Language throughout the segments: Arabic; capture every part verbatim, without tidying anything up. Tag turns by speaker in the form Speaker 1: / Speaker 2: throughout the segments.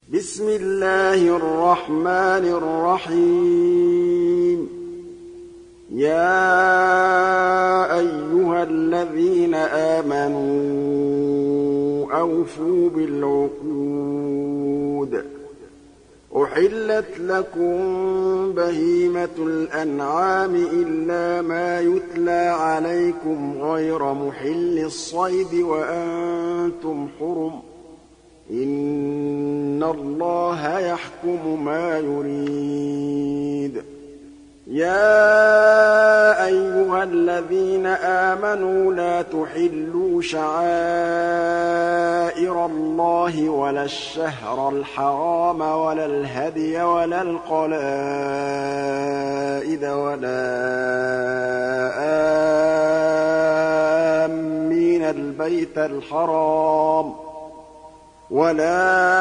Speaker 1: بسم الله الرحمن الرحيم يا أيها الذين آمنوا أوفوا بالعقود أحلت لكم بهيمة الأنعام إلا ما يتلى عليكم غير محل الصيد وأنتم حرم إن الله يحكم ما يريد يا أيها الذين آمنوا لا تحلوا شعائر الله ولا الشهر الحرام ولا الهدي ولا القلائد ولا آمين البيت الحرام ولا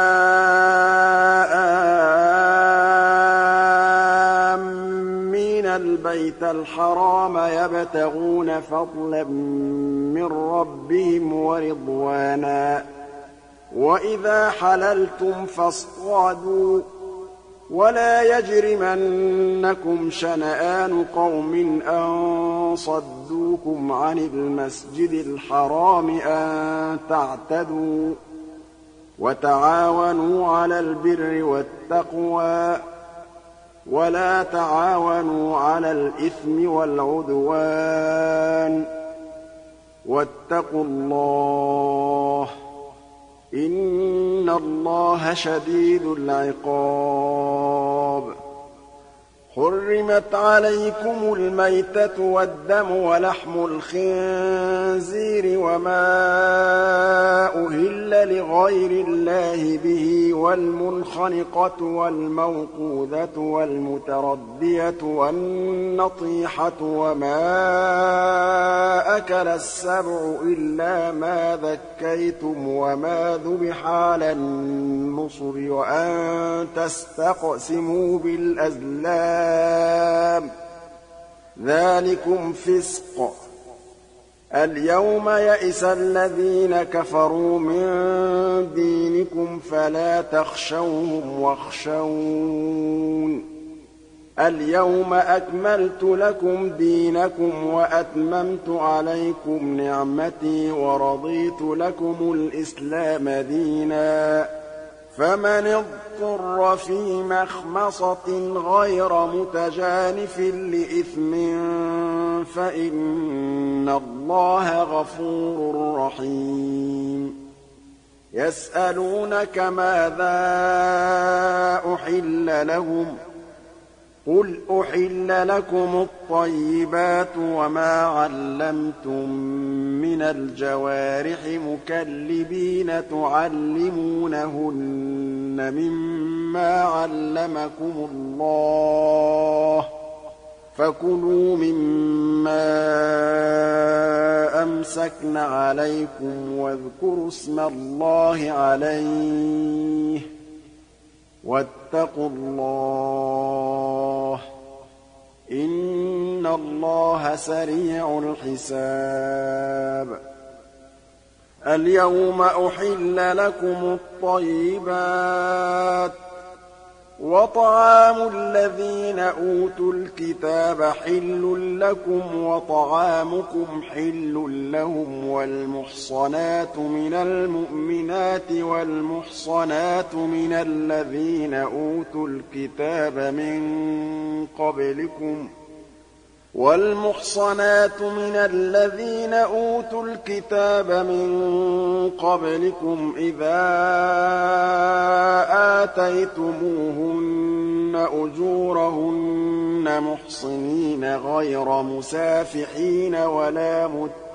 Speaker 1: آمين البيت الحرام يبتغون فضلا من ربهم ورضوانا وإذا حللتم فاصطادوا ولا يجرمنكم شنآن قوم أن صدوكم عن المسجد الحرام أن تعتدوا وتعاونوا على البر والتقوى ولا تعاونوا على الإثم والعدوان واتقوا الله إن الله شديد العقاب حرمت عليكم الميتة والدم ولحم الخنزير وما أهل لغير الله به والمنخنقة والموقوذة والمتردية والنطيحة وما أكل السبع إلا ما ذكيتم وما ذبح على النصر وأن تستقسموا بالأزلام ذلكم فسق اليوم يئس الذين كفروا من دينكم فلا تخشوهم واخشون اليوم أكملت لكم دينكم وأتممت عليكم نعمتي ورضيت لكم الإسلام دينا فمن اضطر في مخمصة غير متجانف لإثم فإن الله غفور رحيم يسألونك ماذا أحل لهم قل أحل لكم الطيبات وما علمتم من الجوارح مكلبين تعلمونهن مما علمكم الله فكلوا مما أمسكن عليكم واذكروا اسم الله عليه واتقوا الله إن الله سريع الحساب اليوم أحل لكم الطيبات وطعام الذين أوتوا الكتاب حل لكم وطعامكم حل لهم والمحصنات من المؤمنات والمحصنات من الذين أوتوا الكتاب من قبلكم والمحصنات من الذين أوتوا الكتاب من قبلكم إذا آتيتموهن أجورهن محصنين غير مسافحين ولا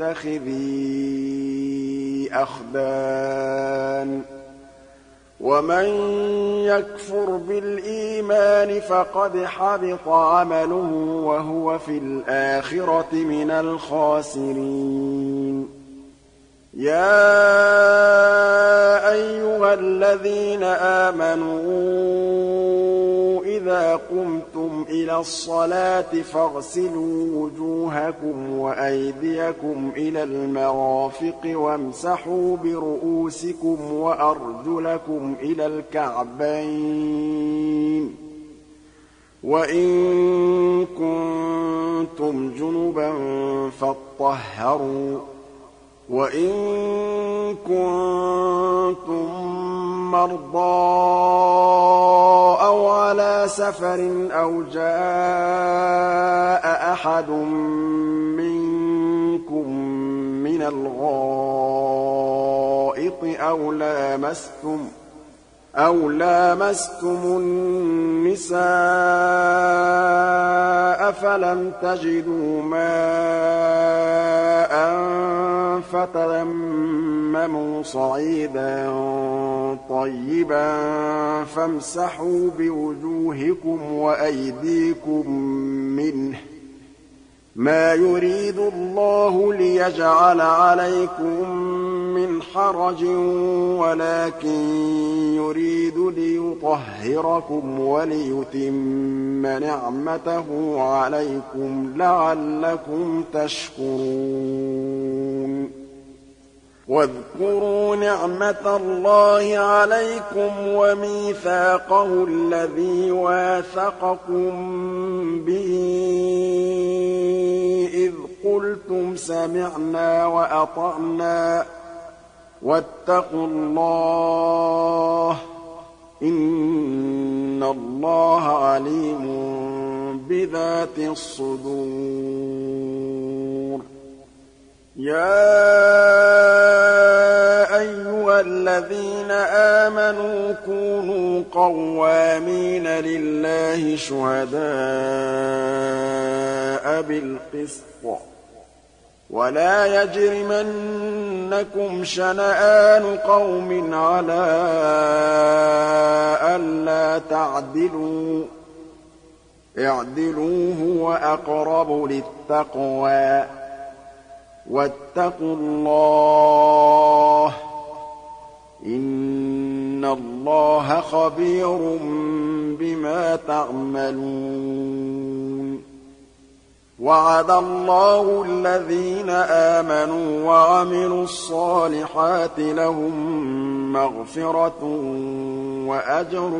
Speaker 1: متخذي أخدان ومن يكفر بالإيمان فقد حبط عمله وهو في الآخرة من الخاسرين يا أيها الذين آمنوا إذا قمتم إلى الصلاة فاغسلوا وجوهكم وأيديكم إلى المرافق وامسحوا برؤوسكم وأرجلكم إلى الكعبين وإن كنتم جنبا فاطهروا وإن كنتم مرضى أو على سفر أو جاء أحد منكم من الغائط أو لامستم أو لامستم النساء فلم تجدوا ماء فتيمموا صعيدا طيبا فامسحوا بوجوهكم وأيديكم منه ما يريد الله ليجعل عليكم من حرج ولكن يريد ليطهركم وليتم نعمته عليكم لعلكم تشكرون واذكروا نعمة الله عليكم وميثاقه الذي واثقكم به إذ قلتم سمعنا وأطعنا واتقوا الله إن الله عليم بذات الصدور يا أيها الذين آمنوا كونوا قوامين لله شهداء بالقسط ولا يجرمنكم شنآن قوم على ألا تعدلوا اعدلوا هو أقرب للتقوى واتقوا الله إن الله خبير بما تعملون وعد الله الذين آمنوا وعملوا الصالحات لهم مغفرة وأجر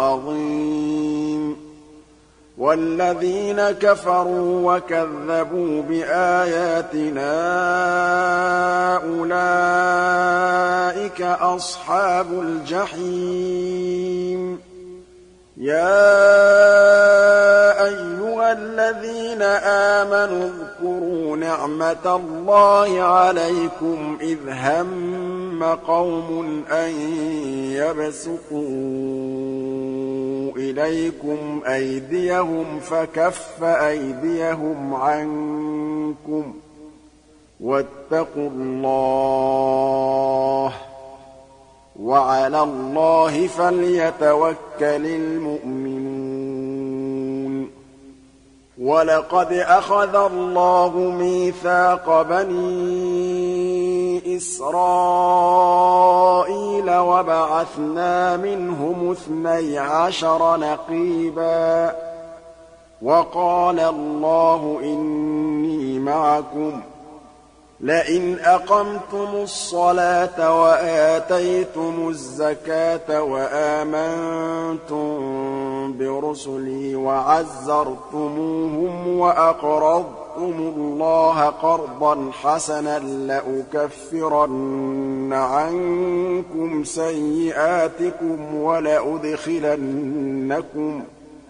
Speaker 1: عظيم والذين كفروا وكذبوا بآياتنا أولئك أصحاب الجحيم يا أيها الذين آمنوا اذكروا نعمة الله عليكم إذ هم قوم أن يبسطوا إليكم أيديهم فكف أيديهم عنكم واتقوا الله وعلى الله فليتوكل المؤمنون ولقد أخذ الله ميثاق بني إسرائيل وبعثنا منهم اثني عشر نقيبا وقال الله إني معكم لئن أقمتم الصلاة وآتيتم الزكاة وآمنتم برسلي وعزرتموهم وأقرضتم الله قرضا حسنا لأكفرن عنكم سيئاتكم ولأدخلنكم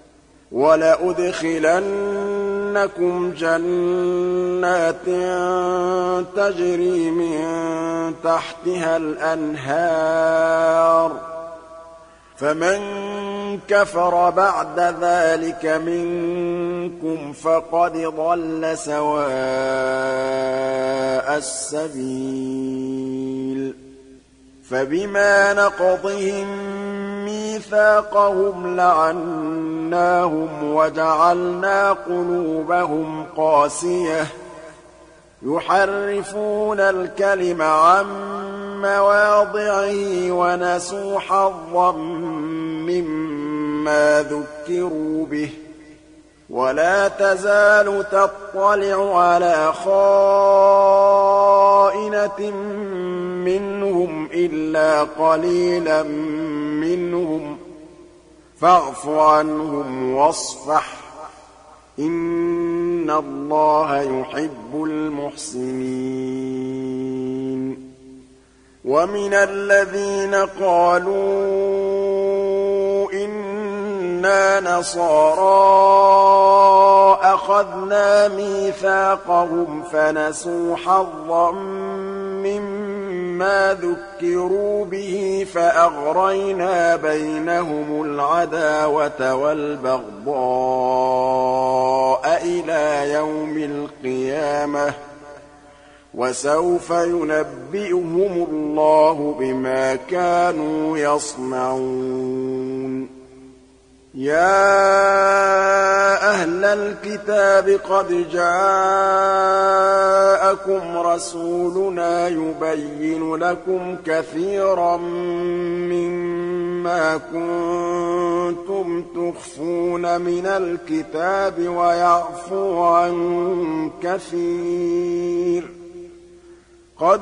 Speaker 1: ولأدخلنكم جنات تجري من تحتها الأنهار فمن كفر بعد ذلك منكم فقد ضل سواء السبيل فبما نقضهم ميثاقهم لعناهم وجعلنا قلوبهم قاسية يحرفون الكلم عن مواضعه ونسوا حظا مما مما ذكروا به ولا تزال تطلع على خائنة منهم إلا قليلا منهم فاعف عنهم واصفح إن الله يحب المحسنين ومن الذين قالوا إنا نصارى أخذنا ميثاقهم فنسوا حظا مما ذكروا به فأغرينا بينهم العداوة والبغضاء إلى يوم القيامة وسوف ينبئهم الله بما كانوا يصنعون يا أهل الكتاب قد جاءكم رسولنا يبين لكم كثيرا مما كنتم تخفون من الكتاب ويعفو عن كثير قد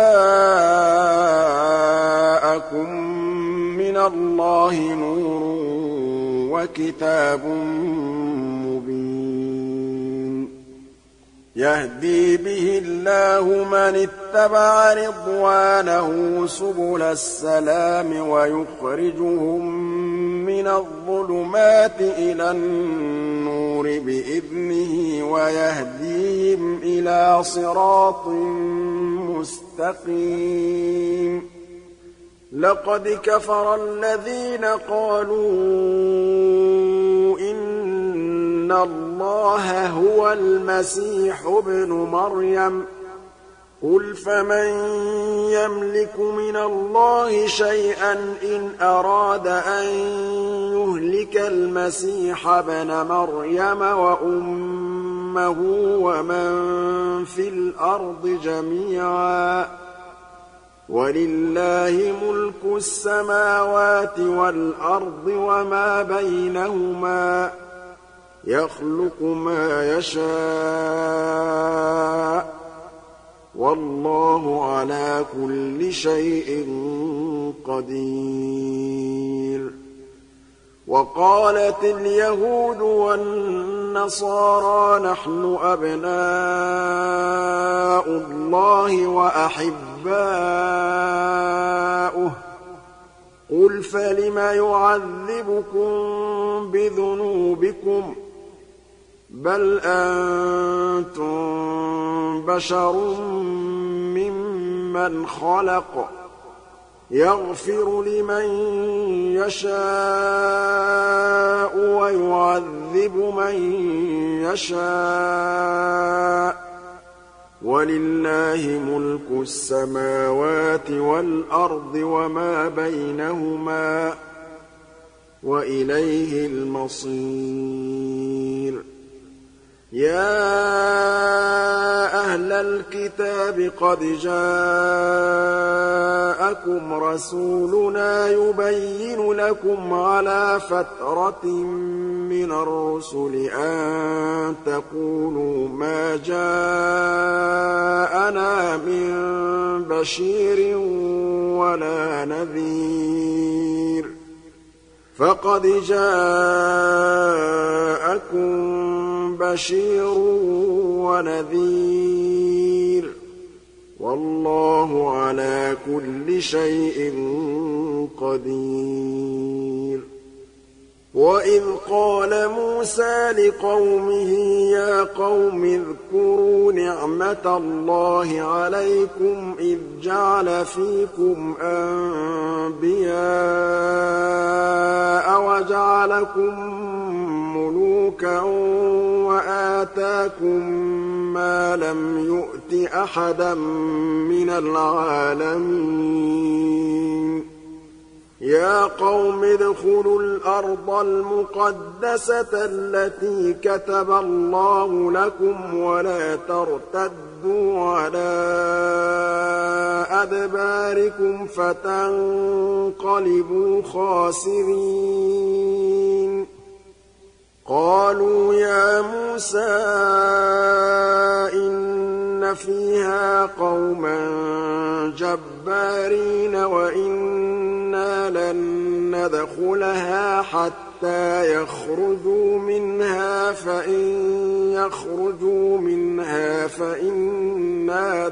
Speaker 1: جاءكم من الله نور وكتاب مبين يهدي به الله من اتبع رضوانه سبل السلام ويخرجهم من الظلمات إلى النور بإذنه ويهديهم إلى صراط مستقيم لقد كفر الذين قالوا إن الله هو المسيح ابن مريم قل فمن يملك من الله شيئا إن أراد أن يهلك المسيح ابن مريم وأمه ومن في الأرض جميعا ولله ملك السماوات والأرض وما بينهما يخلق ما يشاء والله على كل شيء قدير وقالت اليهود والنصارى نحن أبناء الله وأحباؤه قل فلم يعذبكم بذنوبكم بل أنتم بشر ممن خلق يغفر لمن يشاء ويعذب من يشاء ولله ملك السماوات والأرض وما بينهما وإليه المصير يا أهل الكتاب قد جاءكم رسولنا يبين لكم على فترة من الرسل أن تقولوا ما جاءنا من بشير ولا نذير فقد جاءكم بشير ونذير والله على كل شيء قدير وإذ قال موسى لقومه يا قوم اذكروا نعمة الله عليكم إذ جعل فيكم أنبياء وجعلكم ملوكا وآتاكم ما لم يؤت أحدا من العالمين يا قوم ادخلوا الأرض المقدسة التي كتب الله لكم ولا ترتدوا على أدباركم فتنقلبوا خاسرين قالوا يا موسى إن فيها قوما جبارين وإنا لن ندخلها حتى يخرجوا منها فإن يخرجوا منها فإنا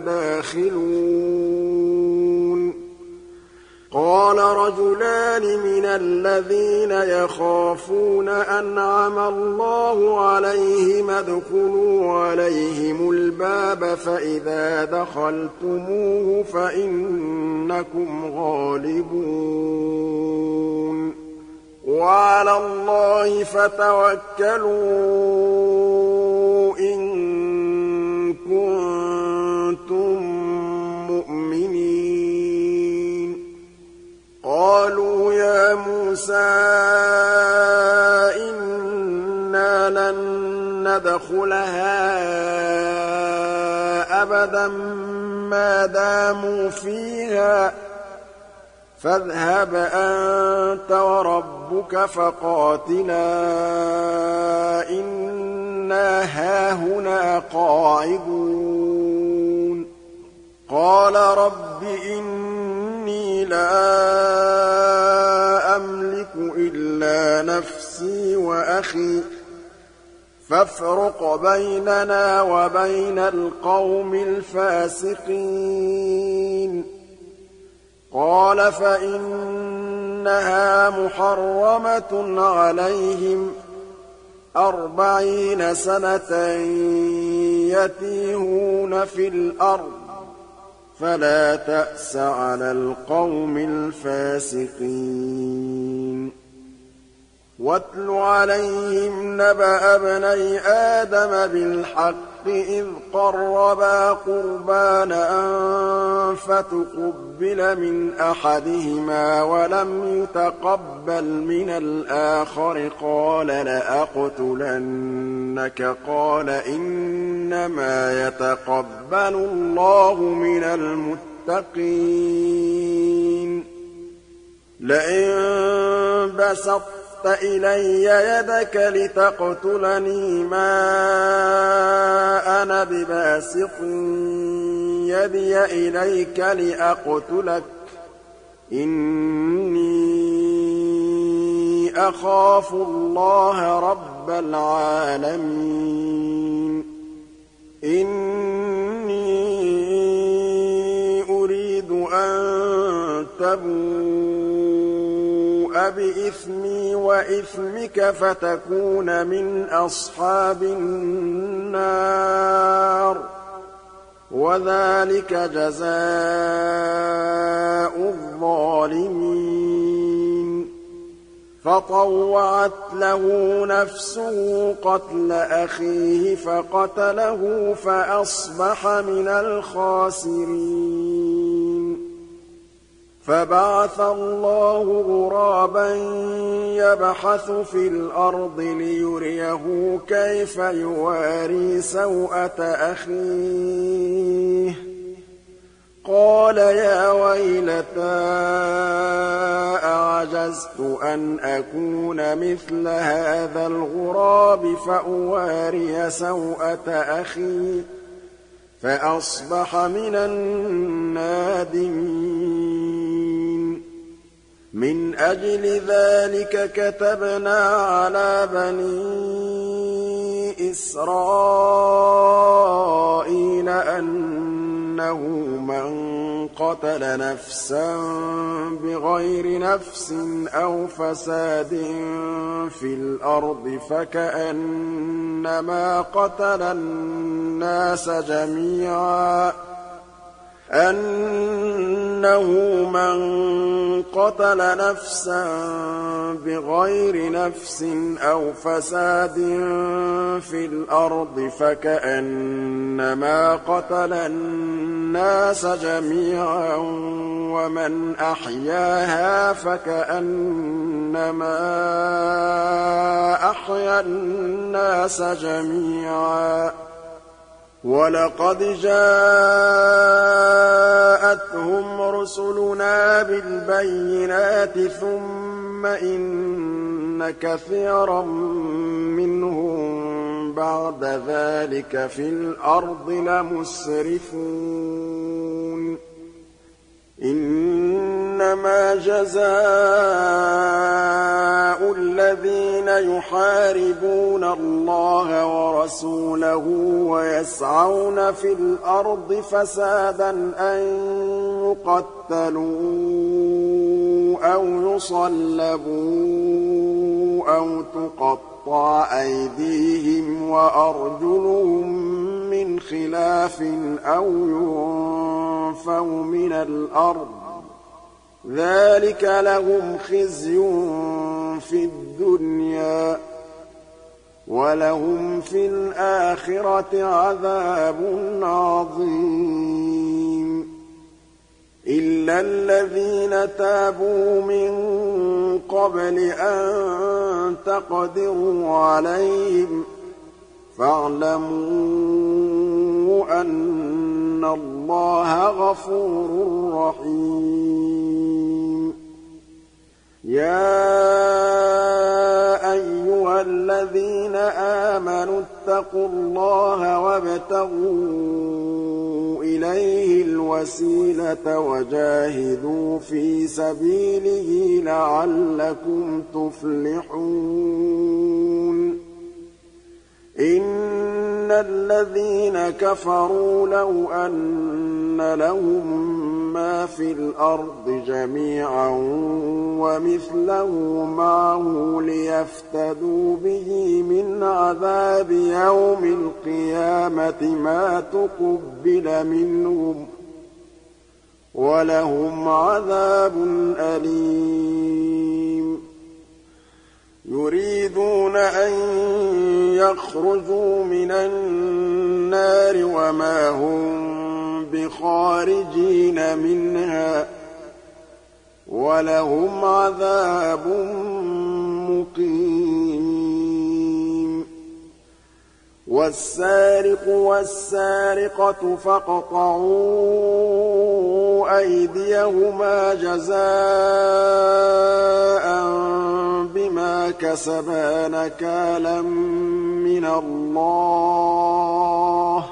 Speaker 1: داخلون قال رجلان من الذين يخافون أنعم الله عليهم ادخلوا عليهم الباب فإذا دخلتموه فإنكم غالبون وعلى الله فتوكلوا إن كنتم مؤمنين قالوا يا موسى إنا لن ندخلها أبدا ما داموا فيها فاذهب أنت وربك فقاتلا إنا هاهنا قاعدون قال رب إني لا أملك إلا نفسي وأخي فافرق بيننا وبين القوم الفاسقين قال فإنها محرمة عليهم أربعين سنة يتيهون في الأرض فلا تأس على القوم الفاسقين واتل عليهم نبأ ابني آدم بالحق إذ قربا قربانا فتقبل من أحدهما ولم يتقبل من الآخر قال لأقتلنك قال إنما يتقبل الله من المتقين لئن بسطت إلي يدك لتقتلني ما أنا بباسط يدي إليك لأقتلك إني أخاف الله رب العالمين إني أريد أن تبوء بإثمي وإثمك فتكون من أصحاب النار وذلك جزاء الظالمين فطوعت له نفسه قتل أخيه فقتله فأصبح من الخاسرين فبعث الله غرابا يبحث في الأرض ليريه كيف يواري سوءة أخيه قال يا ويلتى أعجزت أن أكون مثل هذا الغراب فأواري سوءة أخي فأصبح من النادمين من أجل ذلك كتبنا على بني إسرائيل أنه من قتل نفسا بغير نفس أو فساد في الأرض فكأنما قتل الناس جميعا أنه من قتل نفسا بغير نفس أو فساد في الأرض فكأنما قتل الناس جميعا ومن أحياها فكأنما أحيا الناس جميعا ولقد جاءتهم رسلنا بالبينات ثم إن وَإِنَّ كَثِيرًا مِّنْهُم بَعْدَ ذَٰلِكَ فِي الْأَرْضِ لَمُسْرِفُونَ إِنَّمَا جَزَاءُ الَّذِينَ يُحَارِبُونَ اللَّهَ وَرَسُولَهُ وَيَسْعَوْنَ فِي الْأَرْضِ فَسَادًا أَن يُقَتَّلُوا أَوْ يُصَلَّبُوا أَوْ تُقَطَّعَ أَيْدِيهِمْ وَأَرْجُلُهُم مِّنْ خِلَافٍ أَوْ يُنفَوْا مِنَ الْأَرْضِ ۚ ذَٰلِكَ لَهُمْ خِزْيٌ فِي الدُّنْيَا ۖ وَلَهُمْ فِي الْآخِرَةِ عَذَابٌ عَظِيمٌ إِلَّا الَّذِينَ تَابُوا مِن قَبْلِ أَن تَقْدِرُوا عَلَيْهِمْ فَاعْلَمُوا أَنَّ اللَّهَ غَفُورٌ رَّحِيمٌ يَا أَيُّهَا الَّذِينَ آمَنُوا اتَّقُوا اللَّهَ وَابْتَغُوا إِلَيْهِ الْوَسِيلَةَ وَجَاهِدُوا فِي سَبِيلِهِ لَعَلَّكُمْ تُفْلِحُونَ إِنَّ الَّذِينَ كَفَرُوا لَوْ أَنَّ لَهُم مَّا فِي الْأَرْضِ جَمِيعًا وَمِثْلَهُ مَعَهُ لِيَفْتَدُوا بِهِ مِنْ عَذَابِ يَوْمِ الْقِيَامَةِ مَا تُقُبِّلَ مِنْهُمْ وَلَهُمْ عَذَابٌ أَلِيمٌ يُرِيدُونَ أَن يَخْرُجُوا مِنَ النَّارِ وَمَا هُم بِخَارِجِينَ مِنْهَا ۖ وَلَهُمْ عَذَابٌ مُّقِيمٌ وَالسَّارِقُ وَالسَّارِقَةُ فَاقْطَعُوا أَيْدِيَهُمَا جَزَاءً بِمَا كَسَبَا نَكَالًا مِّنَ اللَّهِ ۗ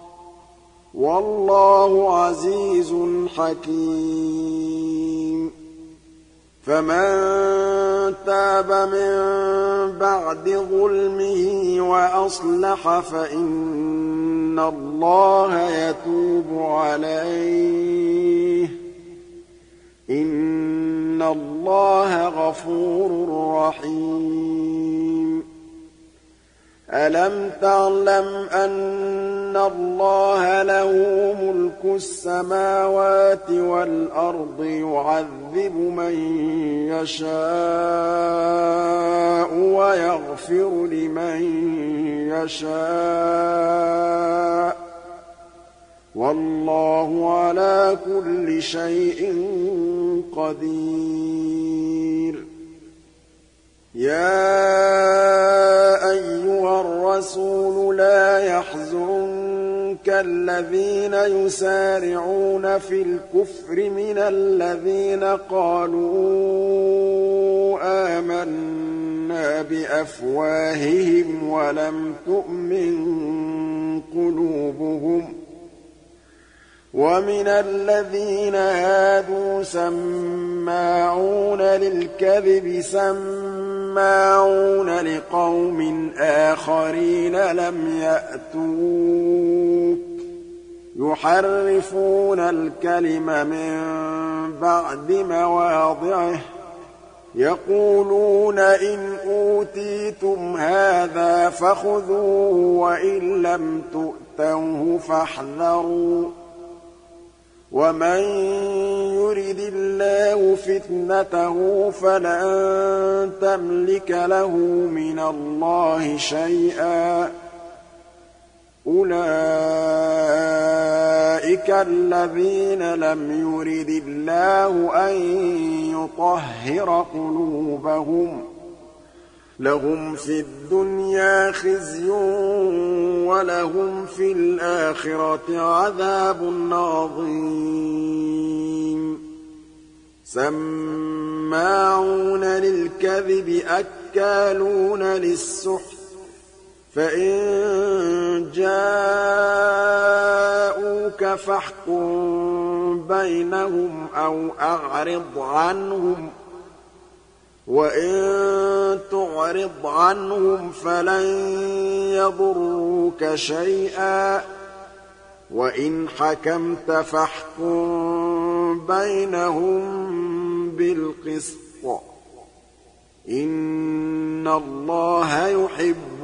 Speaker 1: وَاللَّهُ عَزِيزٌ حَكِيمٌ فَمَن تَابَ مِن بَعْدِ ظُلْمِهِ وَأَصْلَحَ فَإِنَّ اللَّهَ يَتُوبُ عَلَيْهِ ۗ إِنَّ اللَّهَ غَفُورٌ رَّحِيمٌ أَلَمْ تَعْلَمْ أَنَّ اللَّهَ لَهُ مُلْكُ السَّمَاوَاتِ وَالْأَرْضِ يُعَذِّبُ مَن يَشَاءُ وَيَغْفِرُ لِمَن يَشَاءُ ۗ وَاللَّهُ عَلَىٰ كُلِّ شَيْءٍ قَدِيرٌ يَا أَيُّهَا الرَّسُولُ لَا يَحْزُنكَ الَّذِينَ يُسَارِعُونَ فِي الْكُفْرِ مِنَ الَّذِينَ قَالُوا آمَنَّا بِأَفْوَاهِهِمْ وَلَمْ تُؤْمِن قُلُوبُهُمْ ۛ وَمِنَ الَّذِينَ هَادُوا سَمَّاعُونَ لِلْكَذِبِ سَمَّاعُونَ لِقَوْمٍ آخَرِينَ لَمْ يَأْتُوكَ ۖ يُحَرِّفُونَ الْكَلِمَ مِن بَعْدِ مَوَاضِعِهِ ۖ يَقُولُونَ إِنْ أُوتِيتُمْ هَٰذَا فَخُذُوهُ وَإِن لَّمْ تُؤْتَوْهُ فَاحْذَرُوا ۚ وَمَن يُرِدِ اللَّهُ فِتْنَتَهُ فَلَن تَمْلِكَ لَهُ مِنَ اللَّهِ شَيْئًا ۚ أُولَٰئِكَ الَّذِينَ لَمْ يُرِدِ اللَّهُ أَن يُطَهِّرَ قُلُوبَهُمْ ۚ لَهُمْ فِي الدُّنْيَا خِزْيٌ وَلَهُمْ فِي الْآخِرَةِ عَذَابٌ عَظِيمٌ سَمَّاعُونَ لِلْكَذِبِ أكالون للسحت فإن جاءوك فاحكم بينهم أو أعرض عنهم وإن تعرض عنهم فلن يضروك شيئا وإن حكمت فاحكم بينهم بالقسط إن الله يحب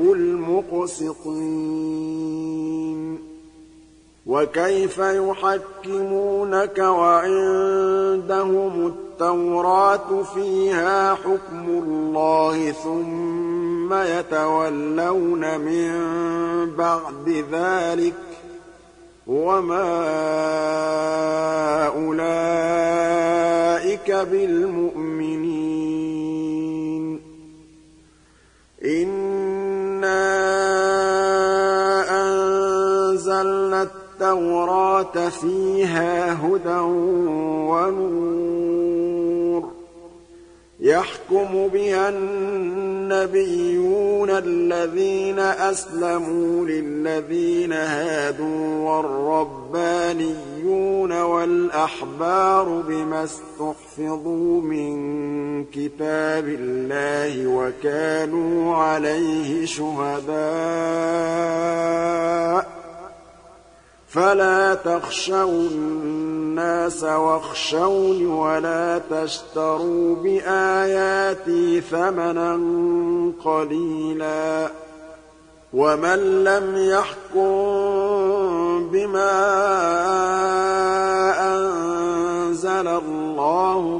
Speaker 1: المقسطين وكيف يحكمونك وعندهم التوراة فيها حكم الله ثم يتولون من بعد ذلك وما أولئك بالمؤمنين إنا أنزلنا التوراة فيها هدى ونور يحكم بها النبيون الذين أسلموا للذين هادوا والربانيون والأحبار بما استحفظوا من كتاب الله وكانوا عليه شهداء فلا تخشوا الناس واخشوني ولا تشتروا بآياتي ثمنا قليلا ومن لم يحكم بما أنزل الله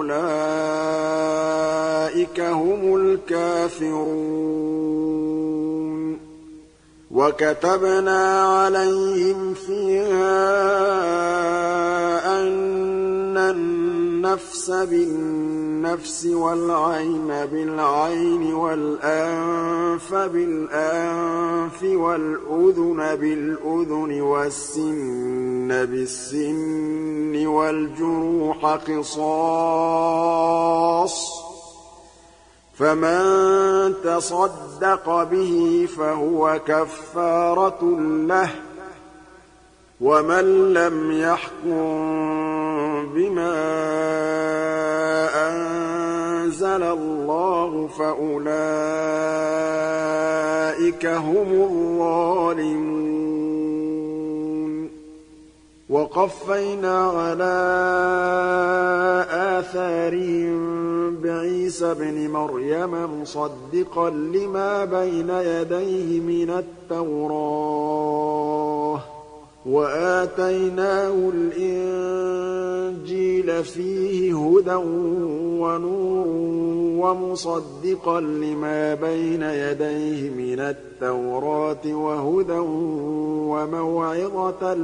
Speaker 1: فأولئك هم الكافرون وكتبنا عليهم فيها أن النفس بالنفس والعين بالعين والأنف بالأنف والأذن بالأذن والسن بالسن والجروح قصاص فمن تصدق به فهو كفارة له ومن لم يحكم بما أنزل الله فأولئك هم الظالمون وقفينا على آثارهم بعيسى ابن مريم مصدقا لما بين يديه من التوراة وآتيناه الإنجيل فيه هدى ونور ومصدقا لما بين يديه من التوراة وهدى وموعظة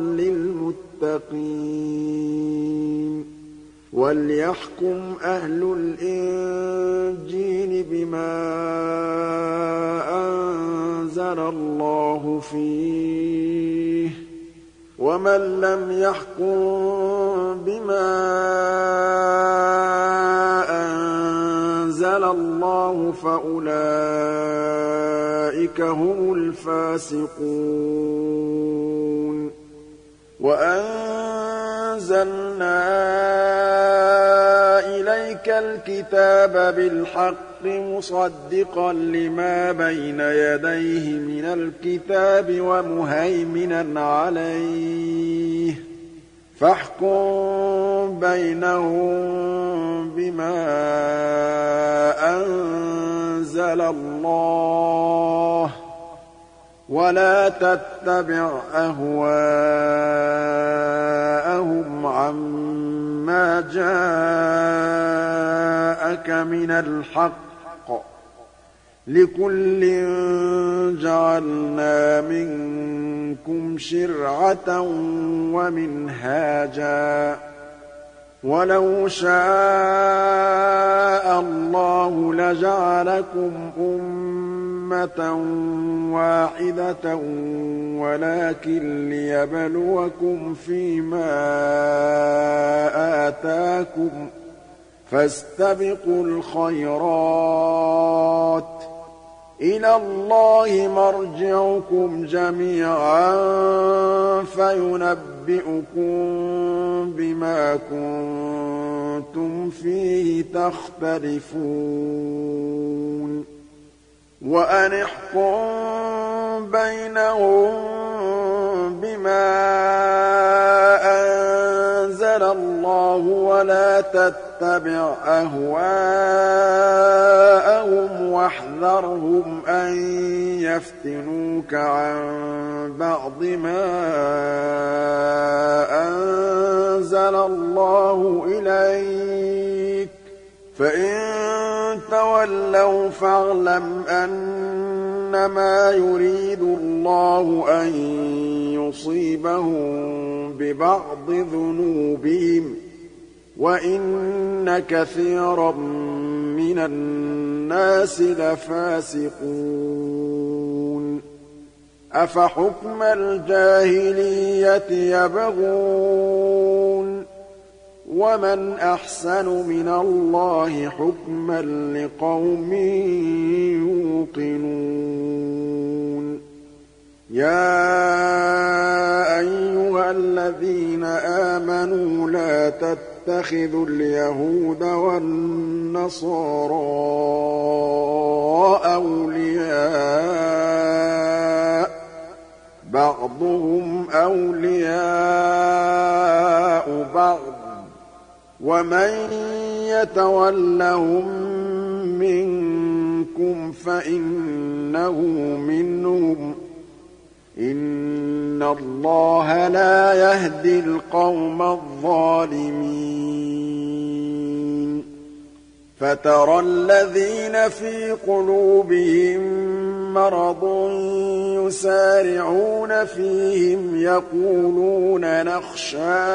Speaker 1: للمتقين وليحكم أهل الإنجيل بما أنزل الله فيه ومن لم يحكم بما أنزل الله فأولئك هم الفاسقون وأنزلنا إليك الكتاب بالحق مصدقا لما بين يديه من الكتاب ومهيمنا عليه فاحكم بينهم بما أنزل الله ولا تتبع أهواءهم عما جاءك من الحق لكل جعلنا منكم شرعة ومنهاجا ولو شاء الله لجعلكم أمة واحدة ولكن ليبلوكم فيما آتاكم فاستبقوا الخيرات إِلَى اللَّهِ مَرْجِعُكُمْ جَمِيعًا فَيُنَبِّئُكُم بِمَا كُنتُمْ فِيهِ تَخْتَلِفُونَ وَأَنِ احْكُم بَيْنَهُم بِمَا أَنزَلَ اللَّهُ وَلَا تَتَّبِعْ أَهْوَاءَهُمْ وَاحْذَرْهُمْ أَن يَفْتِنُوكَ عَن بَعْضِ مَا أَنزَلَ اللَّهُ إِلَيْكَ ۖ فَإِن تَوَلَّوْا فَاعْلَمْ أَنَّمَا يُرِيدُ اللَّهُ أَن يُصِيبَهُم بِبَعْضِ ذُنُوبِهِمْ ۗ وَإِنَّ كَثِيرًا مِّنَ النَّاسِ لَفَاسِقُونَ أَفَحُكْمَ الْجَاهِلِيَّةِ يَبْغُونَ وَمَنْ أَحْسَنُ مِنَ اللَّهِ حُكْمًا لِّقَوْمٍ يُوقِنُونَ يَا أَيُّهَا الَّذِينَ آمَنُوا لَا تَتَّخِذُوا الْيَهُودَ وَالنَّصَارَىٰ أَوْلِيَاءَ ۘ بَعْضُهُمْ أَوْلِيَاءُ بَعْضٍ ۚ وَمَن يَتَوَلَّهُم مِّنكُمْ فَإِنَّهُ مِنْهُمْ ۗ إِنَّ اللَّهَ لَا يَهْدِي الْقَوْمَ الظَّالِمِينَ فَتَرَى الَّذِينَ فِي قُلُوبِهِم مَّرَضٌ يُسَارِعُونَ فِيهِمْ يَقُولُونَ نَخْشَىٰ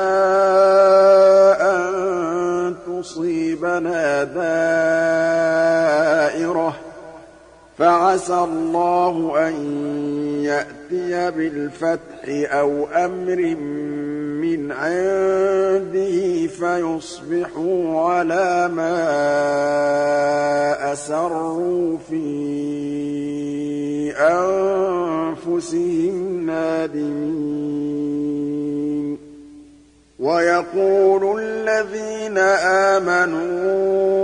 Speaker 1: أَن تُصِيبَنَا دَائِرَةٌ ۚ فَعَسَى اللَّهُ أَن يَأْتِيَ بِالْفَتْحِ أَوْ أَمْرٍ مِّنْ عِندِهِ فَيُصْبِحُوا عَلَىٰ مَا أَسَرُّوا فِي أَنفُسِهِمْ نَادِمِينَ وَيَقُولُ الَّذِينَ آمَنُوا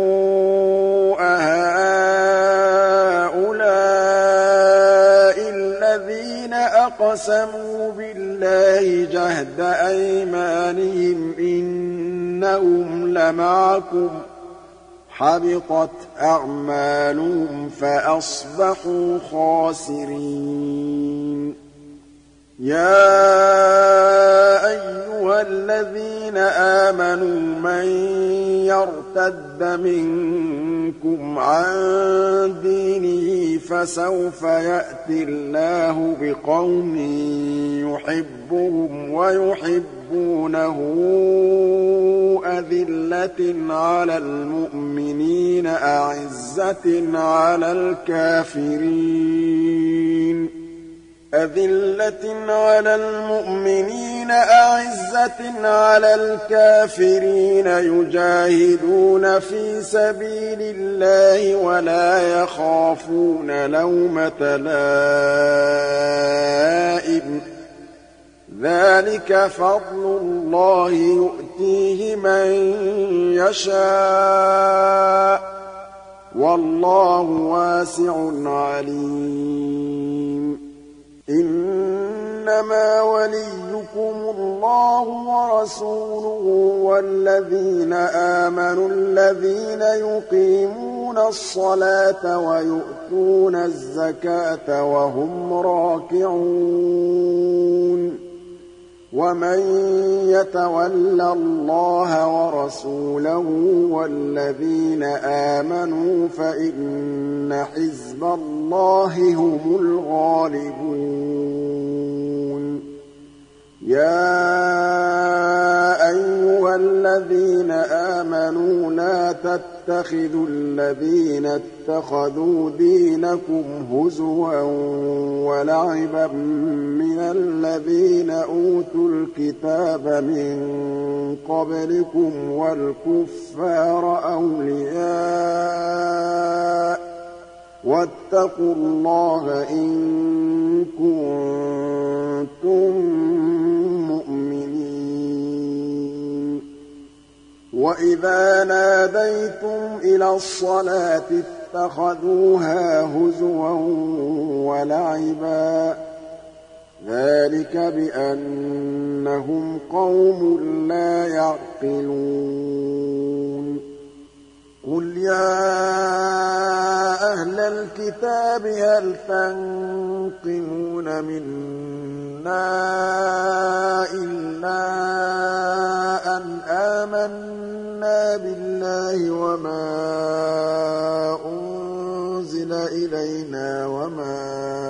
Speaker 1: أَهَٰؤُلَاءِ الَّذِينَ أَقْسَمُوا بِاللَّهِ جَهْدَ أَيْمَانِهِمْ إِنَّهُمْ لَمَعَكُمْ ۚ حَبِطَتْ أَعْمَالُهُمْ فَأَصْبَحُوا خَاسِرِينَ يَا أَيُّهَا الَّذِينَ آمَنُوا مَن يَرْتَدَّ مِنكُمْ عَن دِينِهِ فَسَوْفَ يَأْتِي اللَّهُ بِقَوْمٍ يُحِبُّهُمْ وَيُحِبُّونَهُ أَذِلَّةٍ عَلَى الْمُؤْمِنِينَ أَعِزَّةٍ عَلَى الْكَافِرِينَ أَذِلَّةٍ عَلَى الْمُؤْمِنِينَ أَعِزَّةٍ عَلَى الْكَافِرِينَ يُجَاهِدُونَ فِي سَبِيلِ اللَّهِ وَلَا يَخَافُونَ لَوْمَةَ لَائِمٍ ۚ ذَٰلِكَ فَضْلُ اللَّهِ يُؤْتِيهِ مَن يَشَاءُ ۚ وَاللَّهُ وَاسِعٌ عَلِيمٌ إِنَّمَا وَلِيُّكُمُ اللَّهُ وَرَسُولُهُ وَالَّذِينَ آمَنُوا الَّذِينَ يُقِيمُونَ الصَّلَاةَ وَيُؤْتُونَ الزَّكَاةَ وَهُمْ رَاكِعُونَ وَمَن يَتَوَلَّ اللَّهَ وَرَسُولَهُ وَالَّذِينَ آمَنُوا فَإِنَّ حِزْبَ اللَّهِ هُمُ الْغَالِبُونَ يَا أَيُّهَا الَّذِينَ آمَنُوا لَا تَتَّخِذُوا الَّذِينَ اتَّخَذُوا دِينَكُمْ هُزُوًا وَلَعِبًا مِّنَ الَّذِينَ أُوتُوا الْكِتَابَ مِن قَبْلِكُمْ وَالْكُفَّارَ أَوْلِيَاءَ ۚ واتقوا الله إن كنتم مؤمنين وإذا ناديتم إلى الصلاة اتخذوها هزوا ولعبا ذلك بأنهم قوم لا يعقلون قل يا أهل الكتاب هل تنقمون منا إلا أن آمنا بالله وما أنزل إلينا وما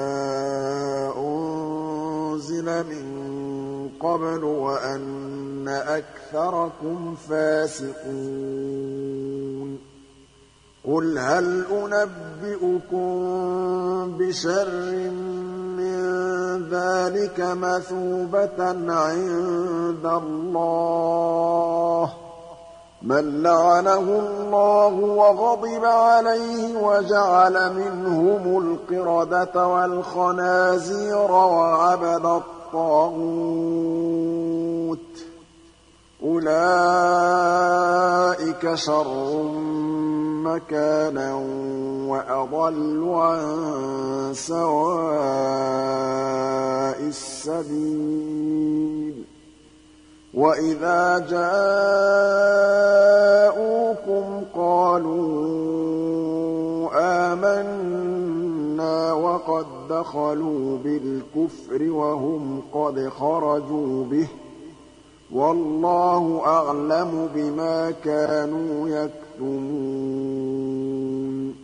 Speaker 1: أنزل من قبل وأن أكثركم فاسقون قل هل أنبئكم بشر من ذلك مثوبة عند الله من لعنه الله وغضب عليه وجعل منهم القردة والخنازير وعبد الطاغوت أولئك شر مكانا وأضل عن سواء السبيل وإذا جاءوكم قالوا آمنا وقد دخلوا بالكفر وهم قد خرجوا به والله أعلم بما كانوا يكتمون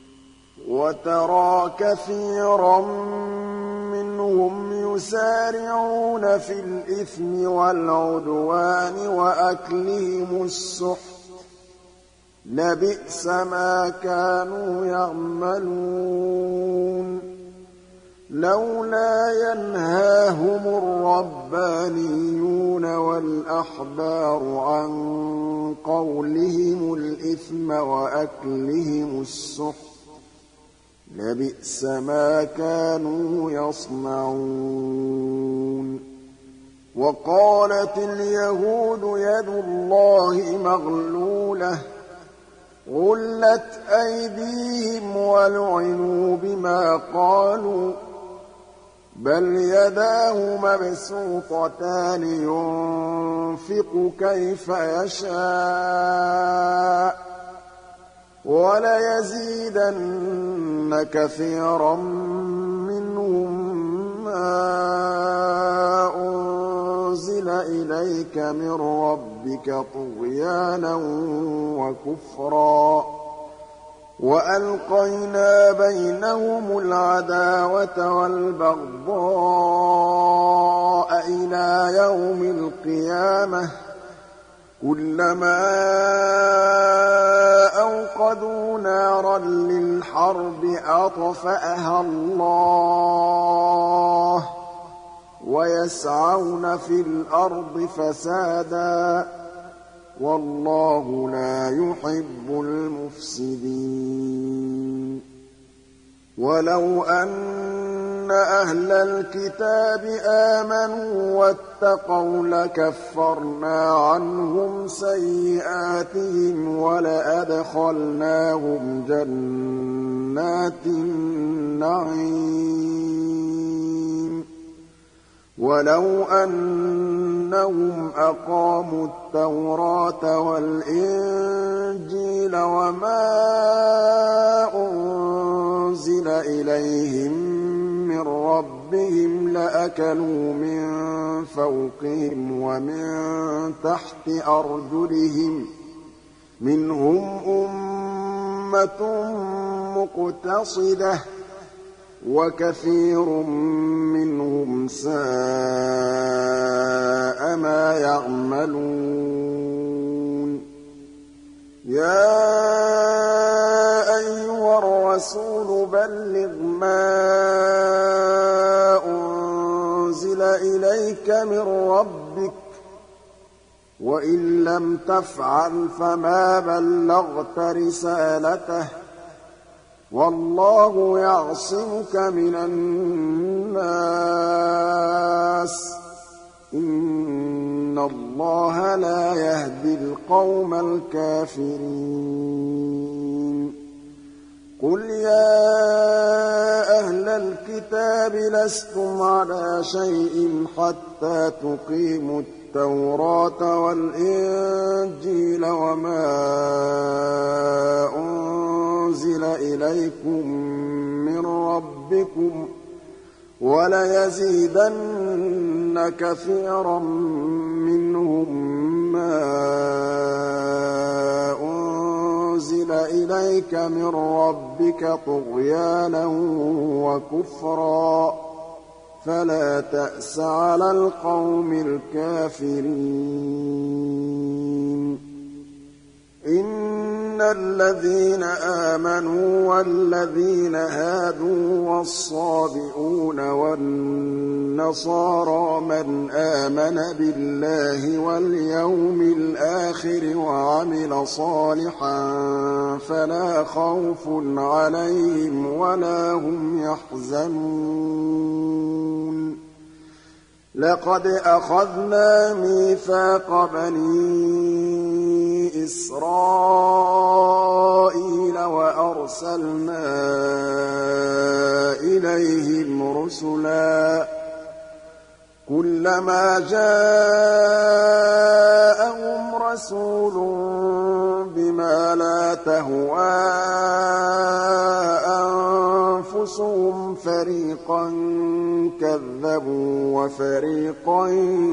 Speaker 1: وترى كثيرا منهم يسارعون في الإثم والعدوان وأكلهم السحت لبئس ما كانوا يعملون لولا ينهاهم الربانيون والأحبار عن قولهم الإثم وأكلهم السحت لبئس ما كانوا يصنعون وقالت اليهود يد الله مغلولة غلت أيديهم ولعنوا بما قالوا بل يداه مبسوطتان ينفق كيف يشاء وليزيدن كثيرا منهم ما أنزل إليك من ربك طغيانا وكفرا وألقينا بينهم العداوة والبغضاء إلى يوم القيامة كلما أوقدوا نارا للحرب أطفأها الله ويسعون في الأرض فسادا والله لا يحب المفسدين ولو أن أهل الكتاب آمنوا واتقوا لكفرنا عنهم سيئاتهم ولأدخلناهم جنات النعيم ولو أنهم أقاموا التوراة والإنجيل وما أنزل إليهم من ربهم لأكلوا من فوقهم ومن تحت أرجلهم منهم أمة مقتصدة وكثير منهم ساء ما يعملون يا أيها الرسول بلغ ما أنزل إليك من ربك وإن لم تفعل فما بلغت رسالته وَاللَّهُ يَعْصِمُكَ مِنَ النَّاسِ ۗ إِنَّ اللَّهَ لَا يَهْدِي الْقَوْمَ الْكَافِرِينَ قُلْ يَا أَهْلَ الْكِتَابِ لَسْتُمْ عَلَىٰ شَيْءٍ حَتَّىٰ تُقِيمُوا التَّوْرَاةَ وَالْإِنجِيلَ وَمَا أُنزِلَ إِلَيْكُم مِّن رَّبِّكُمْ ۗ وَلَيَزِيدَنَّ كَثِيرًا مِّنْهُم مَّا أُنزِلَ إِلَيْكَ مِن رَّبِّكَ طُغْيَانًا وَكُفْرًا ۖ فَلَا تَأْسَ عَلَى الْقَوْمِ الْكَافِرِينَ إِنَّ الَّذِينَ آمَنُوا وَالَّذِينَ هَادُوا وَالصَّابِئُونَ وَالنَّصَارَىٰ مَنْ آمَنَ بِاللَّهِ وَالْيَوْمِ الْآخِرِ وَعَمِلَ صَالِحًا فَلَا خَوْفٌ عَلَيْهِمْ وَلَا هُمْ يَحْزَنُونَ لَقَدْ أَخَذْنَا مِيثَاقَ بَنِي إِسْرَائِيلَ وَأَرْسَلْنَا إِلَيْهِمْ رُسُلًا كُلَّمَا جَاءَهُمْ رَسُولٌ بِمَا لَا تَهْوَىٰ أَنفُسُهُمْ فَرِيقًا كَذَّبُوا وَفَرِيقًا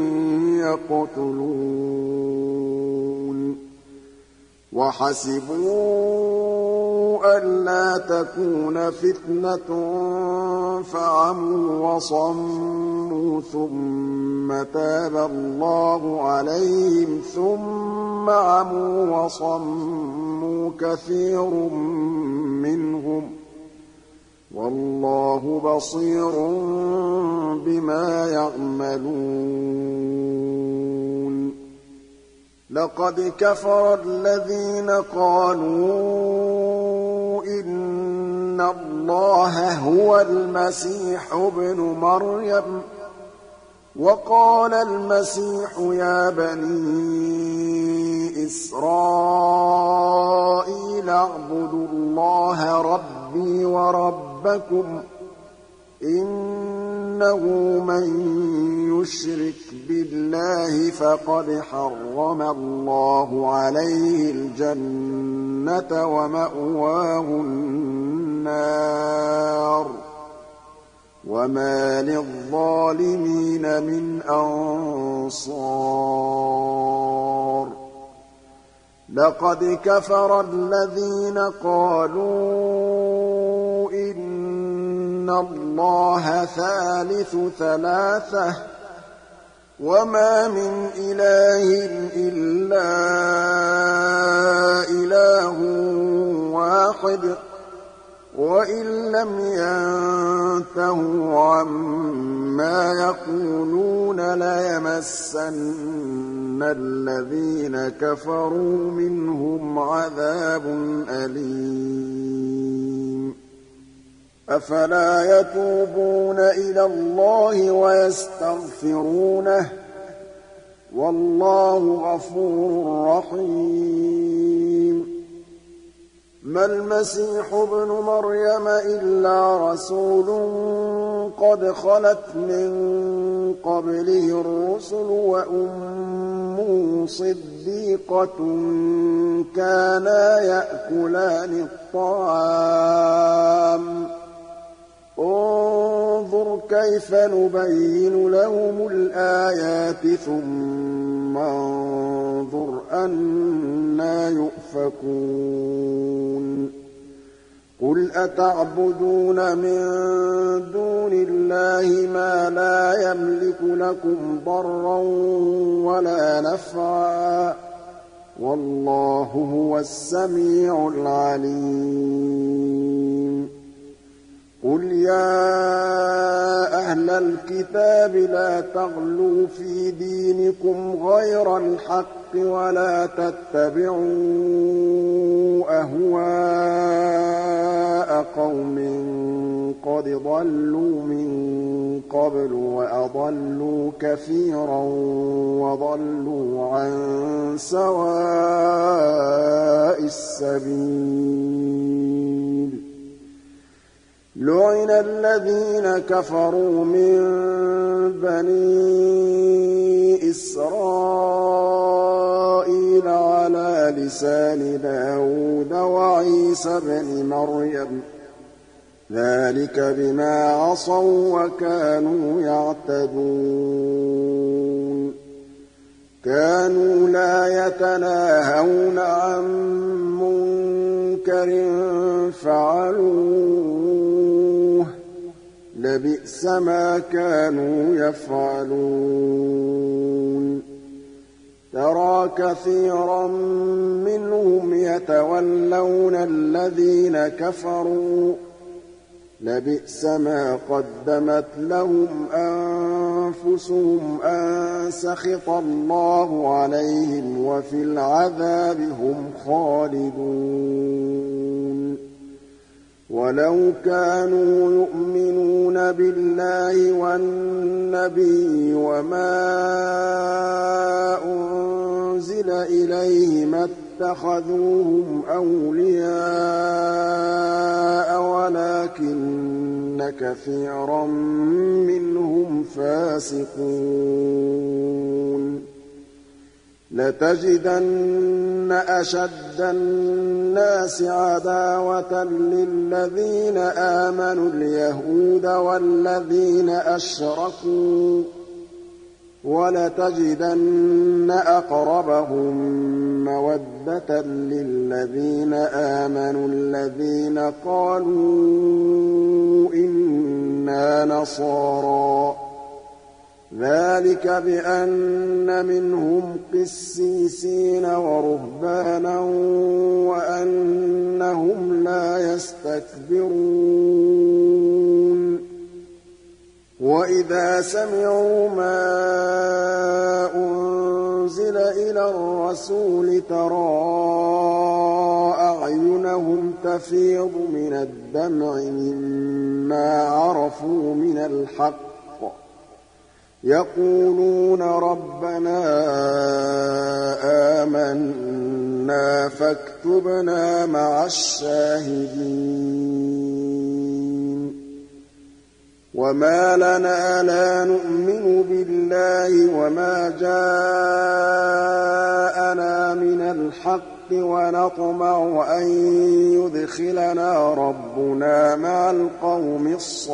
Speaker 1: يَقْتُلُونَ وَحَسِبُوا أَلَّا تَكُونَ فِتْنَةٌ فَعَمُوا وَصَمُّوا ثُمَّ تَابَ اللَّهُ عَلَيْهِمْ ثُمَّ عَمُوا وَصَمُّوا كَثِيرٌ مِّنْهُمْ ۚ وَاللَّهُ بَصِيرٌ بِمَا يَعْمَلُونَ لَقَدْ كَفَرَ الَّذِينَ قَالُوا إِنَّ اللَّهَ هُوَ الْمَسِيحُ ابْنُ مَرْيَمَ ۖ وَقَالَ الْمَسِيحُ يَا بَنِي إِسْرَائِيلَ اعْبُدُوا اللَّهَ رَبِّي وَرَبَّكُمْ ۖ إِنَّهُ مَن يُشْرِكْ بِاللَّهِ فَقَدْ حَرَّمَ اللَّهُ عَلَيْهِ الْجَنَّةَ وَمَأْوَاهُ النَّارُ ۖ وَمَا لِلظَّالِمِينَ مِنْ أَنصَارٍ لَقَدْ كَفَرَ الَّذِينَ قَالُوا إِنَّ اللَّهَ ثَالِثُ ثَلَاثَةٍ ۘ وَمَا مِنْ إِلَٰهٍ إِلَّا إِلَٰهٌ وَاحِدٌ ۚ وَإِن لَّمْ يَنتَهُوا عَمَّا يَقُولُونَ لَيَمَسَّنَّ الَّذِينَ كَفَرُوا مِنْهُمْ عَذَابٌ أَلِيمٌ أَفَلَا يَتُوبُونَ إِلَى اللَّهِ وَيَسْتَغْفِرُونَهُ ۚ وَاللَّهُ غَفُورٌ رَّحِيمٌ مَا الْمَسِيحُ ابْنُ مَرْيَمَ إِلَّا رَسُولٌ قَدْ خَلَتْ مِن قَبْلِهِ الرُّسُلُ وَأُمُّهُ صِدِّيقَةٌ كَانَا يَأْكُلَانِ الطَّعَامَ ۗ انظُرْ كَيْفَ نُبَيِّنُ لَهُمُ الْآيَاتِ ثُمَّ انظُرْ أَنَّىٰ يُؤْفَكُونَ قُلْ أَتَعْبُدُونَ مِن دُونِ اللَّهِ مَا لَا يَمْلِكُ لَكُمْ ضَرًّا وَلَا نَفْعًا ۚ وَاللَّهُ هُوَ السَّمِيعُ الْعَلِيمُ قُلْ يَا أَهْلَ الْكِتَابِ لَا تَغْلُوا فِي دِينِكُمْ غَيْرَ الْحَقِّ وَلَا تَتَّبِعُوا أَهْوَاءَ شَنَآنَ قَوْمٍ قَدْ ضَلُّوا مِن قَبْلُ وَأَضَلُّوا كَثِيرًا وَضَلُّوا عَن سَوَاءِ السَّبِيلِ لُعِنَ الَّذِينَ كَفَرُوا مِن بَنِي إِسْرَائِيلَ عَلَىٰ لِسَانِ دَاوُودَ وَعِيسَى ابْنِ مَرْيَمَ ۚ ذَٰلِكَ بِمَا عَصَوا وَّكَانُوا يَعْتَدُونَ كَانُوا لَا يَتَنَاهَوْنَ عَن مُّنكَرٍ فَعَلُوهُ ۚ لَبِئْسَ مَا كَانُوا يَفْعَلُونَ تَرَىٰ كَثِيرًا مِّنْهُمْ يَتَوَلَّوْنَ الَّذِينَ كَفَرُوا ۚ لَبِئْسَ مَا قَدَّمَتْ لَهُمْ أَنفُسُهُمْ أَن سَخِطَ اللَّهُ عَلَيْهِمْ وَفِي الْعَذَابِ هُمْ خَالِدُونَ وَلَوْ كَانُوا يُؤْمِنُونَ بِاللَّهِ وَالنَّبِيِّ وَمَا أُنزِلَ إِلَيْهِ مَا اتَّخَذُوهُمْ أَوْلِيَاءَ وَلَٰكِنَّ كَثِيرًا مِّنْهُمْ فَاسِقُونَ لَتَجِدَنَّ أَشَدَّ النَّاسِ عَدَاوَةً لِّلَّذِينَ آمَنُوا الْيَهُودَ وَالَّذِينَ أَشْرَكُوا ۖ وَلَتَجِدَنَّ أَقْرَبَهُم مَّوَدَّةً لِّلَّذِينَ آمَنُوا الَّذِينَ قَالُوا إِنَّا نَصَارَىٰ ۚ ذَٰلِكَ بِأَنَّ مِنْهُمْ قِسِّيسِينَ وَرُهْبَانًا وَأَنَّهُمْ لَا يَسْتَكْبِرُونَ وَإِذَا سَمِعُوا مَا أُنزِلَ إِلَى الرَّسُولِ تَرَىٰ أَعْيُنَهُمْ تَفِيضُ مِنَ الدَّمْعِ مِمَّا عَرَفُوا مِنَ الْحَقِّ يَقُولُونَ رَبَّنَا آمَنَّا فَاكْتُبْنَا مَعَ الشَّاهِدِينَ وَمَا لَنَا لَا نُؤْمِنُ بِاللَّهِ وَمَا جَاءَنَا مِنَ الْحَقِّ وَنَطْمَعُ أَن يُدْخِلَنَا رَبُّنَا مَعَ الْقَوْمِ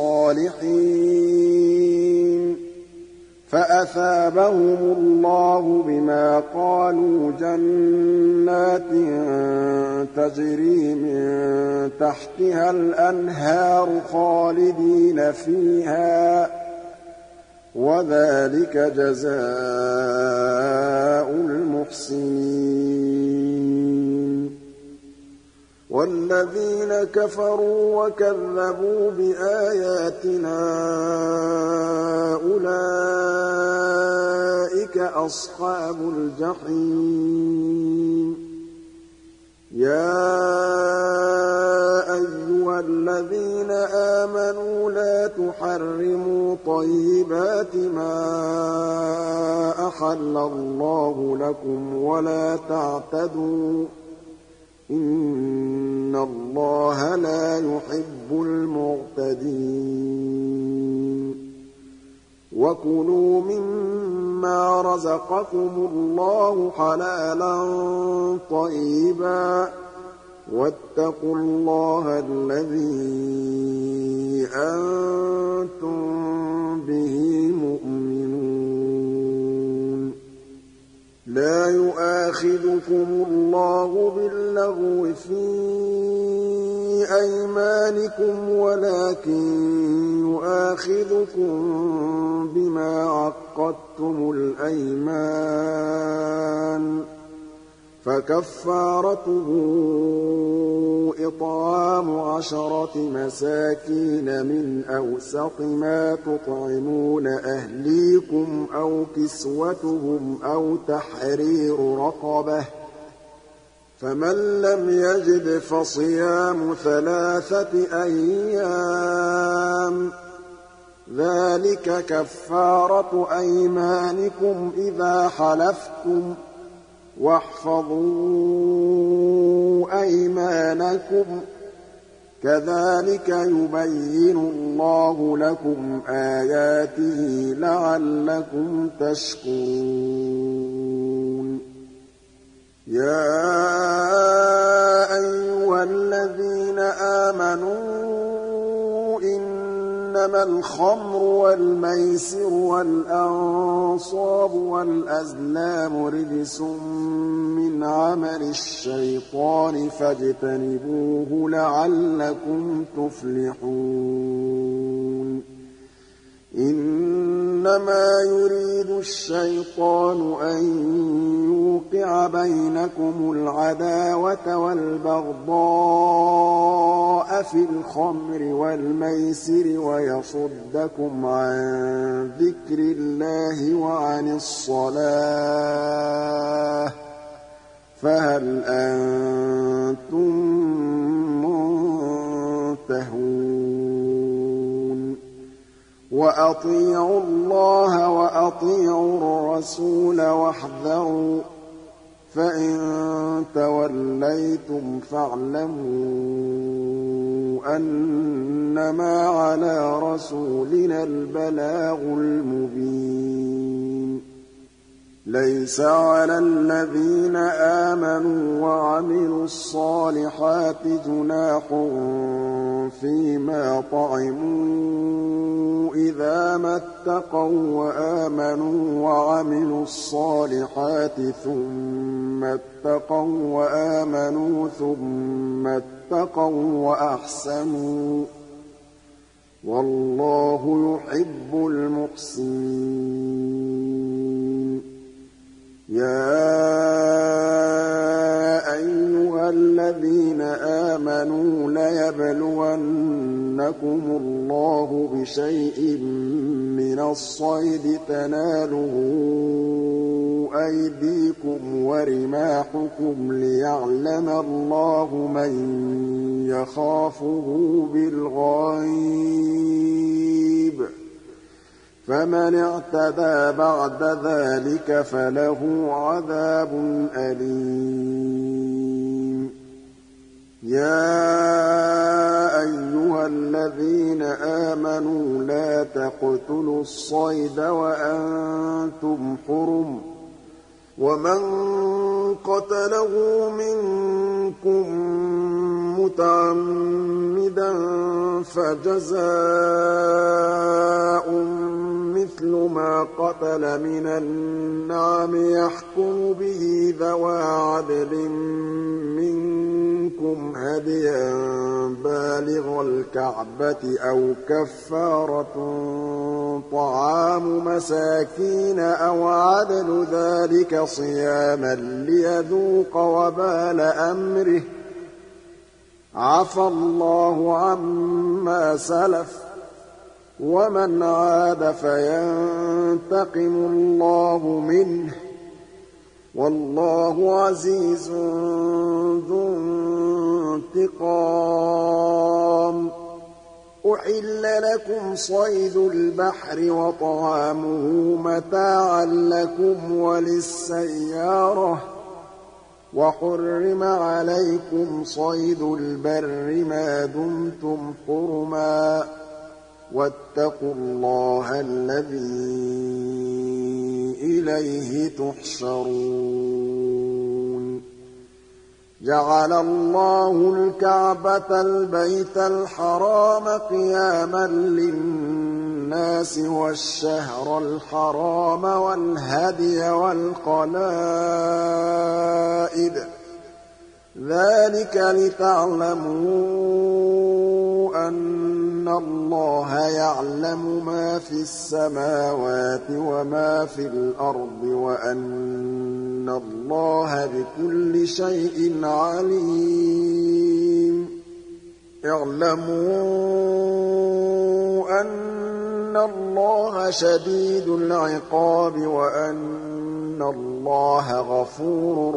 Speaker 1: الصَّالِحِينَ فَأَثَابَهُمُ اللَّهُ بِمَا قَالُوا جَنَّاتٍ تَجْرِي مِن تَحْتِهَا الْأَنْهَارُ خَالِدِينَ فِيهَا ۚ وَذَٰلِكَ جَزَاءُ الْمُحْسِنِينَ وَالَّذِينَ كَفَرُوا وَكَذَّبُوا بِآيَاتِنَا أُولَٰئِكَ أَصْحَابُ الْجَحِيمِ يَا أَيُّهَا الَّذِينَ آمَنُوا لَا تُحَرِّمُوا طَيِّبَاتِ مَا أَحَلَّ اللَّهُ لَكُمْ وَلَا تَعْتَدُوا ۚ إِنَّ اللَّهَ لَا يُحِبُّ الْمُعْتَدِينَ وَكُلُوا مِمَّا رَزَقَكُمُ اللَّهُ حَلَالًا طَيِّبًا وَاتَّقُوا اللَّهَ الَّذِي أَنتُم بِهِ مُؤْمِنُونَ لَا يُؤَاخِذُكُمُ اللَّهُ بِاللَّغْوِ فِي أَيْمَانِكُمْ وَلَٰكِن يُؤَاخِذُكُم بِمَا عَقَّدتُّمُ الْأَيْمَانَ ۖ فَكَفَّارَتُهُ إِطْعَامُ عَشَرَةِ مَسَاكِينَ مِنْ أَوْسَطِ مَا تُطْعِمُونَ أَهْلِيكُمْ أَوْ كِسْوَتُهُمْ أَوْ تَحْرِيرُ رَقَبَةٍ ۖ فمن لم يجد فصيام ثلاثة أيام ذلك كفارة أيمانكم إذا حلفتم واحفظوا أيمانكم كذلك يبين الله لكم آياته لعلكم تشكرون يا أيها الذين آمنوا إنما الخمر والميسر والأنصاب والأزلام رجس من عمل الشيطان فاجتنبوه لعلكم تفلحون إنما يريد الشيطان أن يوقع بينكم العداوة والبغضاء في الخمر والميسر ويصدكم عن ذكر الله وعن الصلاة فهل أنتم منتهون وأطيعوا الله وأطيعوا الرسول واحذروا فإن توليتم فاعلموا أنما على رسولنا البلاغ المبين ليس على الذين آمنوا وعملوا الصالحات جناح فيما طعموا إذا ما اتقوا وآمنوا وعملوا الصالحات ثم اتقوا وآمنوا ثم اتقوا وأحسنوا والله يحب المحسنين يا أيها الذين آمنوا ليبلونكم الله بشيء من الصيد تناله أيديكم ورماحكم ليعلم الله من يخافه بالغيب فمن اعتدى بعد ذلك فله عذاب أليم يا أيها الذين آمنوا لا تقتلوا الصيد وأنتم حرم ومن قتله منكم متعمدا فجزاء مثل ما قتل من النعم يحكم به ذوى عدل منكم هديا بالغ الكعبة أو كفارة طعام مساكين أو عدل ذلك صياما ليذوق وبال أمره عفى الله عما سلف ومن عاد فينتقم الله منه والله عزيز ذو انتقام أحل لكم صيد البحر وطعامه متاعا لكم وللسيارة وحرم عليكم صيد البر ما دمتم حرما واتقوا الله الذي إليه تحشرون جعل الله الكعبة البيت الحرام قياما للناس والشهر الحرام والهدي والقلائد ذلك لتعلموا أن الله يعلم ما في السماوات وما في الأرض وأن الله بكل شيء عليم اعلموا أن وَأَنَّ اللَّهَ شَدِيدُ الْعِقَابِ وَأَنَّ اللَّهَ غَفُورٌ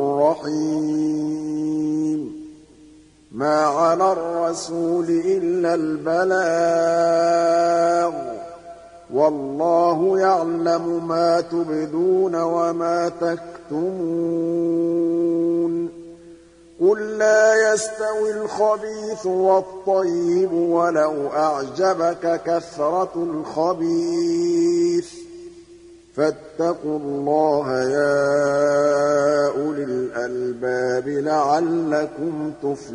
Speaker 1: رَّحِيمٌ مَا عَلَى الرَّسُولِ إِلَّا الْبَلَاغُ ۗ وَاللَّهُ يَعْلَمُ مَا تُبْدُونَ وَمَا تَكْتُمُونَ قُل لَّا يَسْتَوِي الْخَبِيثُ وَالطَّيِّبُ وَلَوْ أَعْجَبَكَ كَثْرَةُ الْخَبِيثِ ۚ فَاتَّقُوا اللَّهَ يَا أُولِي الْأَلْبَابِ لَعَلَّكُمْ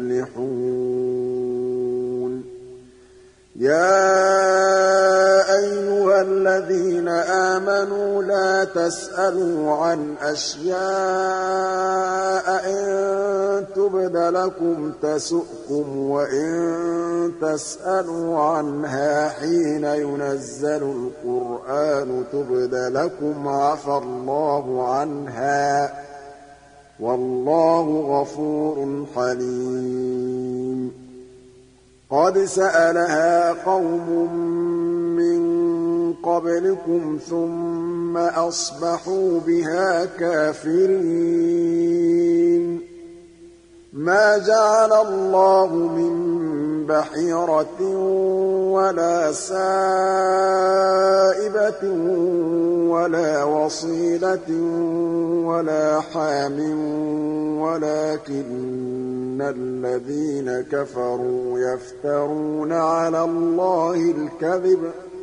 Speaker 1: تُفْلِحُونَ يَا أَيُّهَا الَّذِينَ آمَنُوا لَا تَسْأَلُوا عَنْ أَشْيَاءَ إِن تُبْدَ لَكُمْ تَسُؤْكُمْ وَإِن تَسْأَلُوا عَنْهَا حِينَ يُنَزَّلُ الْقُرْآنُ تُبْدَ لَكُمْ عَفَا اللَّهُ عَنْهَا ۗ وَاللَّهُ غَفُورٌ حَلِيمٌ قَدْ سَأَلَهَا قَوْمٌ مِّن قَبْلِكُمْ ثُمَّ أَصْبَحُوا بِهَا كَافِرِينَ مَا جَعَلَ اللَّهُ مِن بَحِيرَةٍ وَلَا سَائِبَةٍ وَلَا وَصِيلَةٍ وَلَا حَامٍ وَلَٰكِنَّ الَّذِينَ كَفَرُوا يَفْتَرُونَ عَلَى اللَّهِ الْكَذِبَ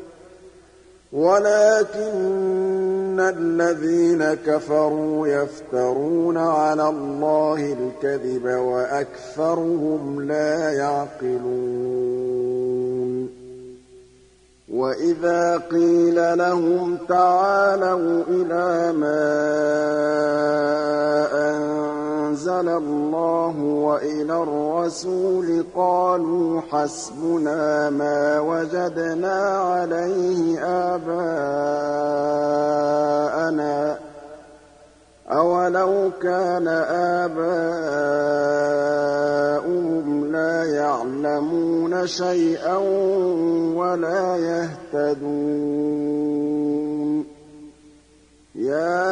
Speaker 1: وَلَٰكِنَّ الَّذِينَ كَفَرُوا يَفْتَرُونَ عَلَى اللَّهِ الْكَذِبَ وَأَكْثَرُهُمْ لَا يَعْقِلُونَ وَإِذَا قِيلَ لَهُمْ تَعَالَوْا إِلَىٰ مَا أَنزَلَ اللَّهُ وَإِلَى الرَّسُولِ قَالُوا حَسْبُنَا مَا وَجَدْنَا عَلَيْهِ آبَاءَنَا ۚ أَوَلَوْ كَانَ آبَاؤُهُمْ لَا يَعْلَمُونَ شَيْئًا وَلَا يَهْتَدُونَ يَا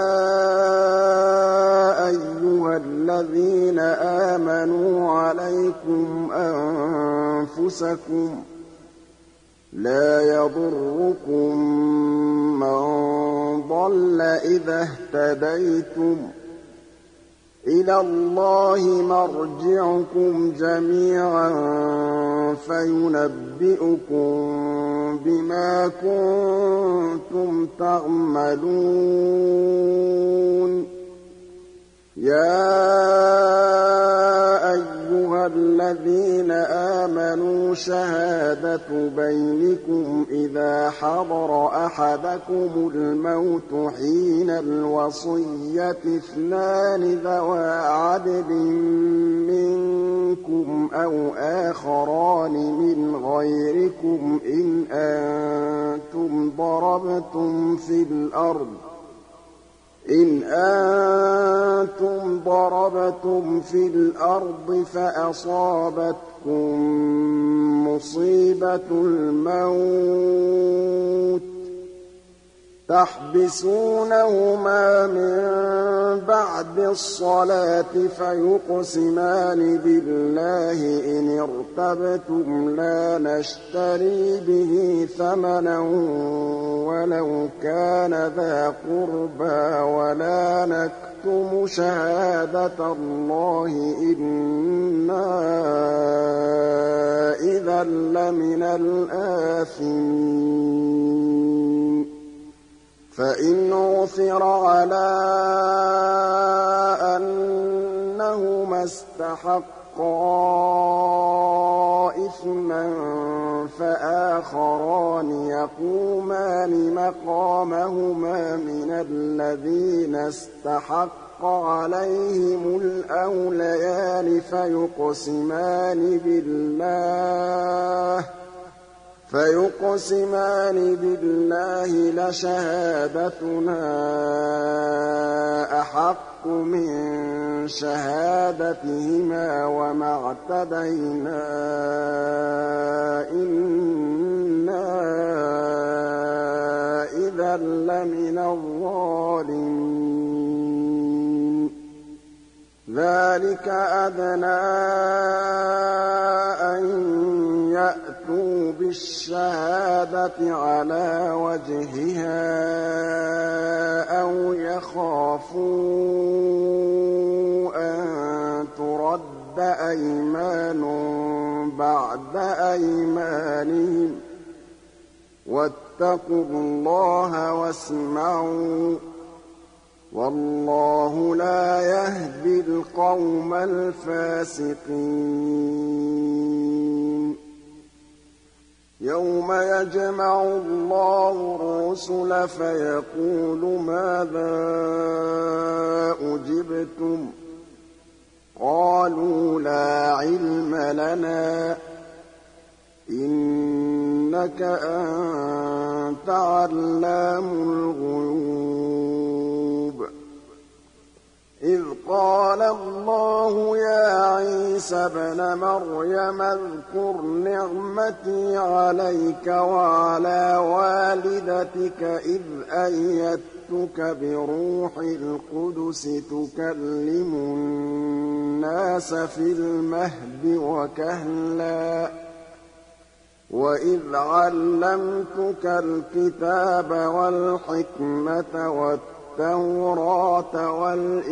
Speaker 1: أَيُّهَا الَّذِينَ آمَنُوا عَلَيْكُمْ أَنفُسَكُمْ ۖ لَا يَضُرُّكُم مَّن ضَلَّ إِذَا اهْتَدَيْتُمْ ۚ إِلَى اللَّهِ مَرْجِعُكُمْ جَمِيعًا فَيُنَبِّئُكُم بِمَا كُنتُمْ تَعْمَلُونَ يَا أَيُّهَا الَّذِينَ آمَنُوا شَهَادَةُ بَيْنِكُمْ إِذَا حَضَرَ أَحَدَكُمُ الْمَوْتُ حِينَ الْوَصِيَّةِ اثْنَانِ ذَوَا عَدْلٍ مِّنكُمْ أَوْ آخَرَانِ مِنْ غَيْرِكُمْ إِنْ أَنتُمْ ضَرَبْتُمْ في الأرض إِنْ أَنتُمْ ضَرَبْتُمْ فِي الْأَرْضِ فَأَصَابَتْكُم مُّصِيبَةُ الْمَوْتِ تَحْبِسُونَهُمَا مِن بَعْدِ الصَّلَاةِ فَيُقْسِمَانِ بِاللَّهِ إِنِ ارْتَبْتُمْ لَا نَشْتَرِي بِهِ ثَمَنًا وَلَوْ كَانَ ذَا قُرْبَىٰ وَلَا نَكْتُمُ شَهَادَةَ اللَّهِ إِنَّا إِذًا لَّمِنَ الْآثِمِينَ فَإِنْ عُثِرَ عَلَىٰ أَنَّهُمَا اسْتَحَقَّا إِثْمًا فَآخَرَانِ يَقُومَانِ مَقَامَهُمَا مِنَ الَّذِينَ اسْتَحَقَّ عَلَيْهِمُ الْأَوْلَيَانِ فَيُقْسِمَانِ بِاللَّهِ فَيُقْسِمَانِ بِاللَّهِ لَشَهَادَتُنَا أَحَقُّ مِن شَهَادَتِهِمَا وَمَا اعْتَدَيْنَا إِنَّا إِذًا لَّمِنَ الظَّالِمِينَ إِذًا لَّمِنَ الظَّالِمِينَ ذَٰلِكَ أَدْنَىٰ أَن يَأْتُوا بِالشَّهَادَةِ عَلَىٰ وَجْهِهَا أَوْ يَخَافُوا أَن تُرَدَّ أَيْمَانٌ بَعْدَ أَيْمَانِهِمْ ۗ وَاتَّقُوا اللَّهَ وَاسْمَعُوا ۗ وَاللَّهُ لَا يَهْدِي الْقَوْمَ الْفَاسِقِينَ يَوْمَ يَجْمَعُ اللَّهُ الرُّسُلَ فَيَقُولُ مَاذَا أُجِبْتُمْ ۖ قَالُوا لَا عِلْمَ لَنَا إِنَّكَ أَنتَ عَلَّامُ الْغُيُوبِ إِذْ قَالَ اللَّهُ يَا عِيسَى ابْنَ مَرْيَمَ اذْكُرْ نِعْمَتِي عَلَيْكَ وَعَلَىٰ وَالِدَتِكَ إِذْ أَيَّدتُّكَ بِرُوحِ الْقُدُسِ تُكَلِّمُ النَّاسَ فِي الْمَهْدِ وَكَهْلًا وَإِذْ عَلَّمْتُكَ الْكِتَابَ وَالْحِكْمَةَ وَالتَّوْرَاةَ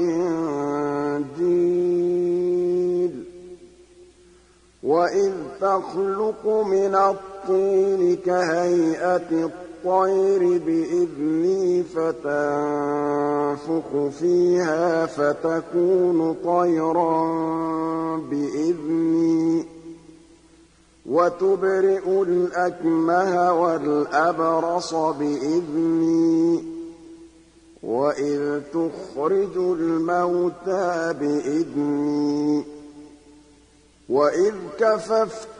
Speaker 1: وَالْإِنجِيلَ وَإِذْ تَخْلُقُ مِنَ الطِّينِ كَهَيْئَةِ الطَّيْرِ بِإِذْنِي فَتَنفُخُ فِيهَا فَتَكُونُ طَيْرًا بِإِذْنِي وَتُبْرِئُ الْأَكْمَهَ وَالْأَبْرَصَ بِإِذْنِي وَإِذْ تُخْرِجُ الْمَوْتَىٰ بِإِذْنِي وَإِذْ كَفَفْتُ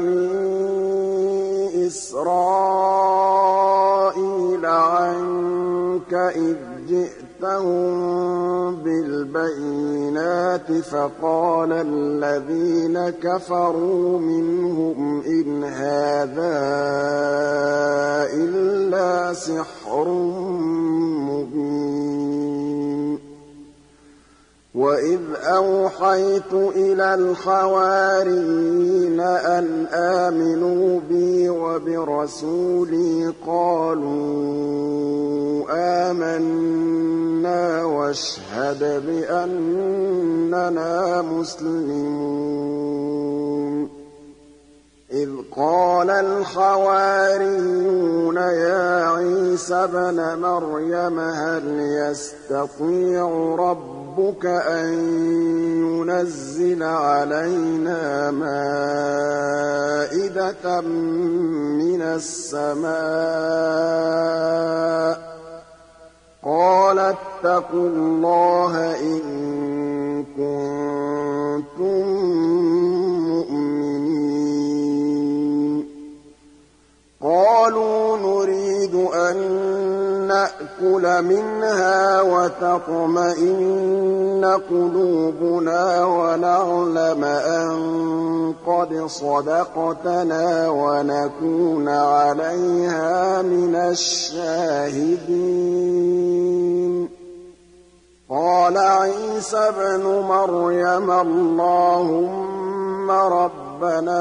Speaker 1: بَنِي إِسْرَائِيلَ عَنكَ إِذْ جِئْتَهُم بِالْبَيِّنَاتِ فَقَالَ الَّذِينَ كَفَرُوا مِنْهُمْ إِنْ هَٰذَا إِلَّا سِحْرٌ مُّبِينٌ وَإِذْ أَوْحَيْتُ إِلَى الْحَوَارِيِّينَ أَنْ آمِنُوا بِي وَبِرَسُولِي قَالُوا آمَنَّا وَاشْهَدْ بِأَنَّنَا مُسْلِمُونَ إِذْ قَالَ الْحَوَارِيُّونَ يَا عِيسَى ابْنَ مَرْيَمَ هَلْ يَسْتَطِيعُ رَبُّكَ أَن يُنَزِّلَ عَلَيْنَا مَائِدَةً مِّنَ السَّمَاءِ ۖ قَالَ اتَّقُوا اللَّهَ إِن كُنتُم مُّؤْمِنِينَ قَالُوا نُرِيدُ أَن نَّأْكُلَ مِنْهَا وَتَطْمَئِنَّ قُلُوبُنَا وَنَعْلَمَ أَن قَدْ صَدَقْتَنَا وَنَكُونَ عَلَيْهَا مِنَ الشَّاهِدِينَ قَالَ عِيسَى ابْنُ مَرْيَمَ اللَّهُمَّ رَبَّنَا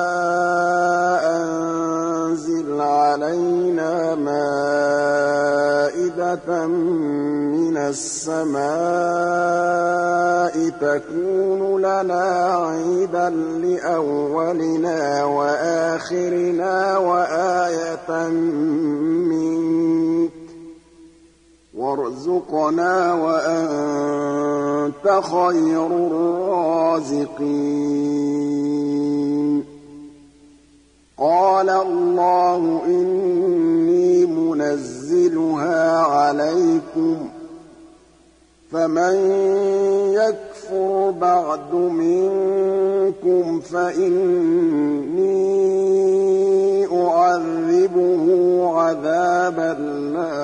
Speaker 1: أَنزِلْ عَلَيْنَا مَائِدَةً مِّنَ السَّمَاءِ تَكُونُ لَنَا عِيدًا لِّأَوَّلِنَا وَآخِرِنَا وَآيَةً مِّنكَ وَارْزُقْنَا وَأَنتَ خَيْرُ الرَّازِقِينَ قَالَ اللَّهُ إِنِّي مُنَزِّلُهَا عَلَيْكُمْ فَمَن يَكْفُرْ بَعْدُ مِنكُمْ فَإِنِّي أُعَذِّبُهُ عَذَابًا لَّا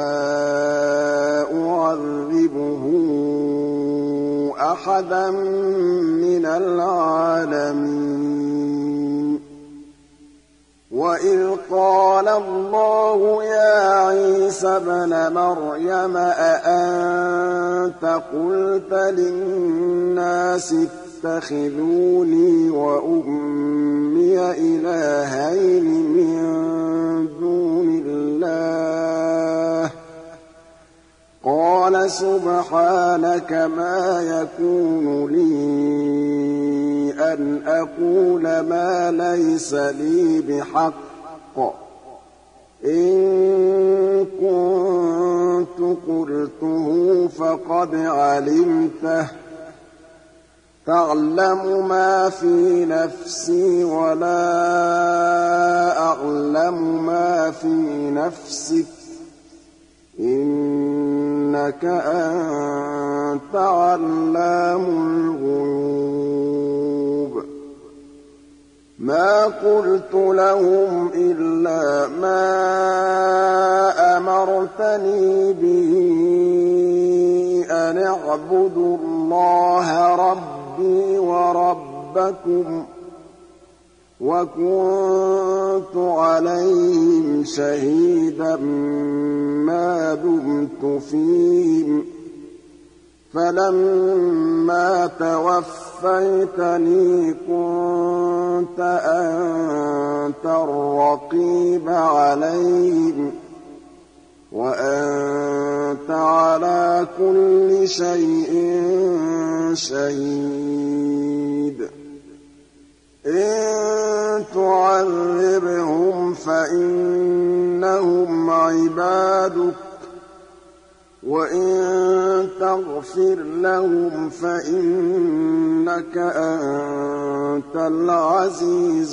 Speaker 1: أُعَذِّبُهُ أَحَدًا مِّنَ الْعَالَمِينَ وَإِذْ قَالَ اللَّهُ يَا عِيسَى ابْنَ مَرْيَمَ أَأَنتَ قُلْتَ لِلنَّاسِ اتَّخِذُونِي وَأُمِّيَ إِلَٰهَيْنِ مِن دُونِ اللَّهِ ۖ قَالَ سُبْحَانَكَ مَا يَكُونُ لِي أَنْ أَقُولَ مَا لَيْسَ لِي بِحَقٍّ ۚ إِن كُنتُ قُلْتُهُ فَقَدْ عَلِمْتَهُ ۚ تَعْلَمُ مَا فِي نَفْسِي وَلَا أَعْلَمُ مَا فِي نَفْسِكَ ۚ إِنَّكَ أَنتَ عَلَّامُ الْغُيُوبِ مَا قُلْتُ لَهُمْ إِلَّا مَا أَمَرْتَنِي بِهِ أَنِ اعْبُدُوا اللَّهَ رَبِّي وَرَبَّكُمْ ۚ وَكُنتُ عَلَيْهِمْ شَهِيدًا مَّا دُمْتُ فِيهِمْ ۖ فَلَمَّا تَوَفَّيْتَنِي كُنتَ أَنتَ الرَّقِيبَ عَلَيْهِمْ ۚ وَأَنتَ عَلَىٰ كُلِّ شَيْءٍ شَهِيدٌ إِن تُعَذِّبْهُمْ فَإِنَّهُمْ عِبَادُكَ ۖ وَإِن تَغْفِرْ لَهُمْ فَإِنَّكَ أَنتَ الْعَزِيزُ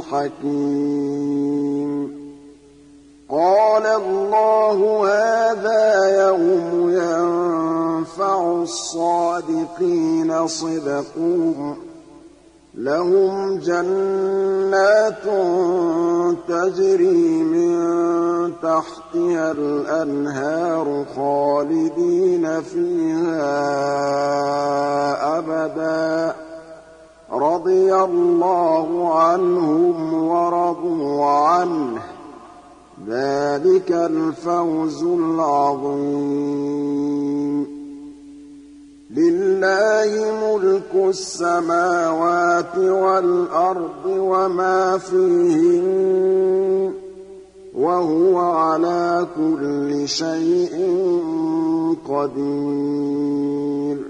Speaker 1: الْحَكِيمُ قَالَ اللَّهُ هَٰذَا يَوْمُ يَنفَعُ الصَّادِقِينَ صِدْقُهُمْ ۚ لَهُمْ جَنَّاتٌ تَجْرِي مِن تَحْتِهَا الْأَنْهَارُ خَالِدِينَ فِيهَا أَبَدًا ۖ رَّضِيَ اللَّهُ عَنْهُمْ وَرَضُوا عَنْهُ ۚ ذَٰلِكَ الْفَوْزُ الْعَظِيمُ لِلَّهِ مُلْكُ السَّمَاوَاتِ وَالْأَرْضِ وَمَا فِيهِنَّ ۚ وَهُوَ عَلَىٰ كُلِّ شَيْءٍ قَدِيرٌ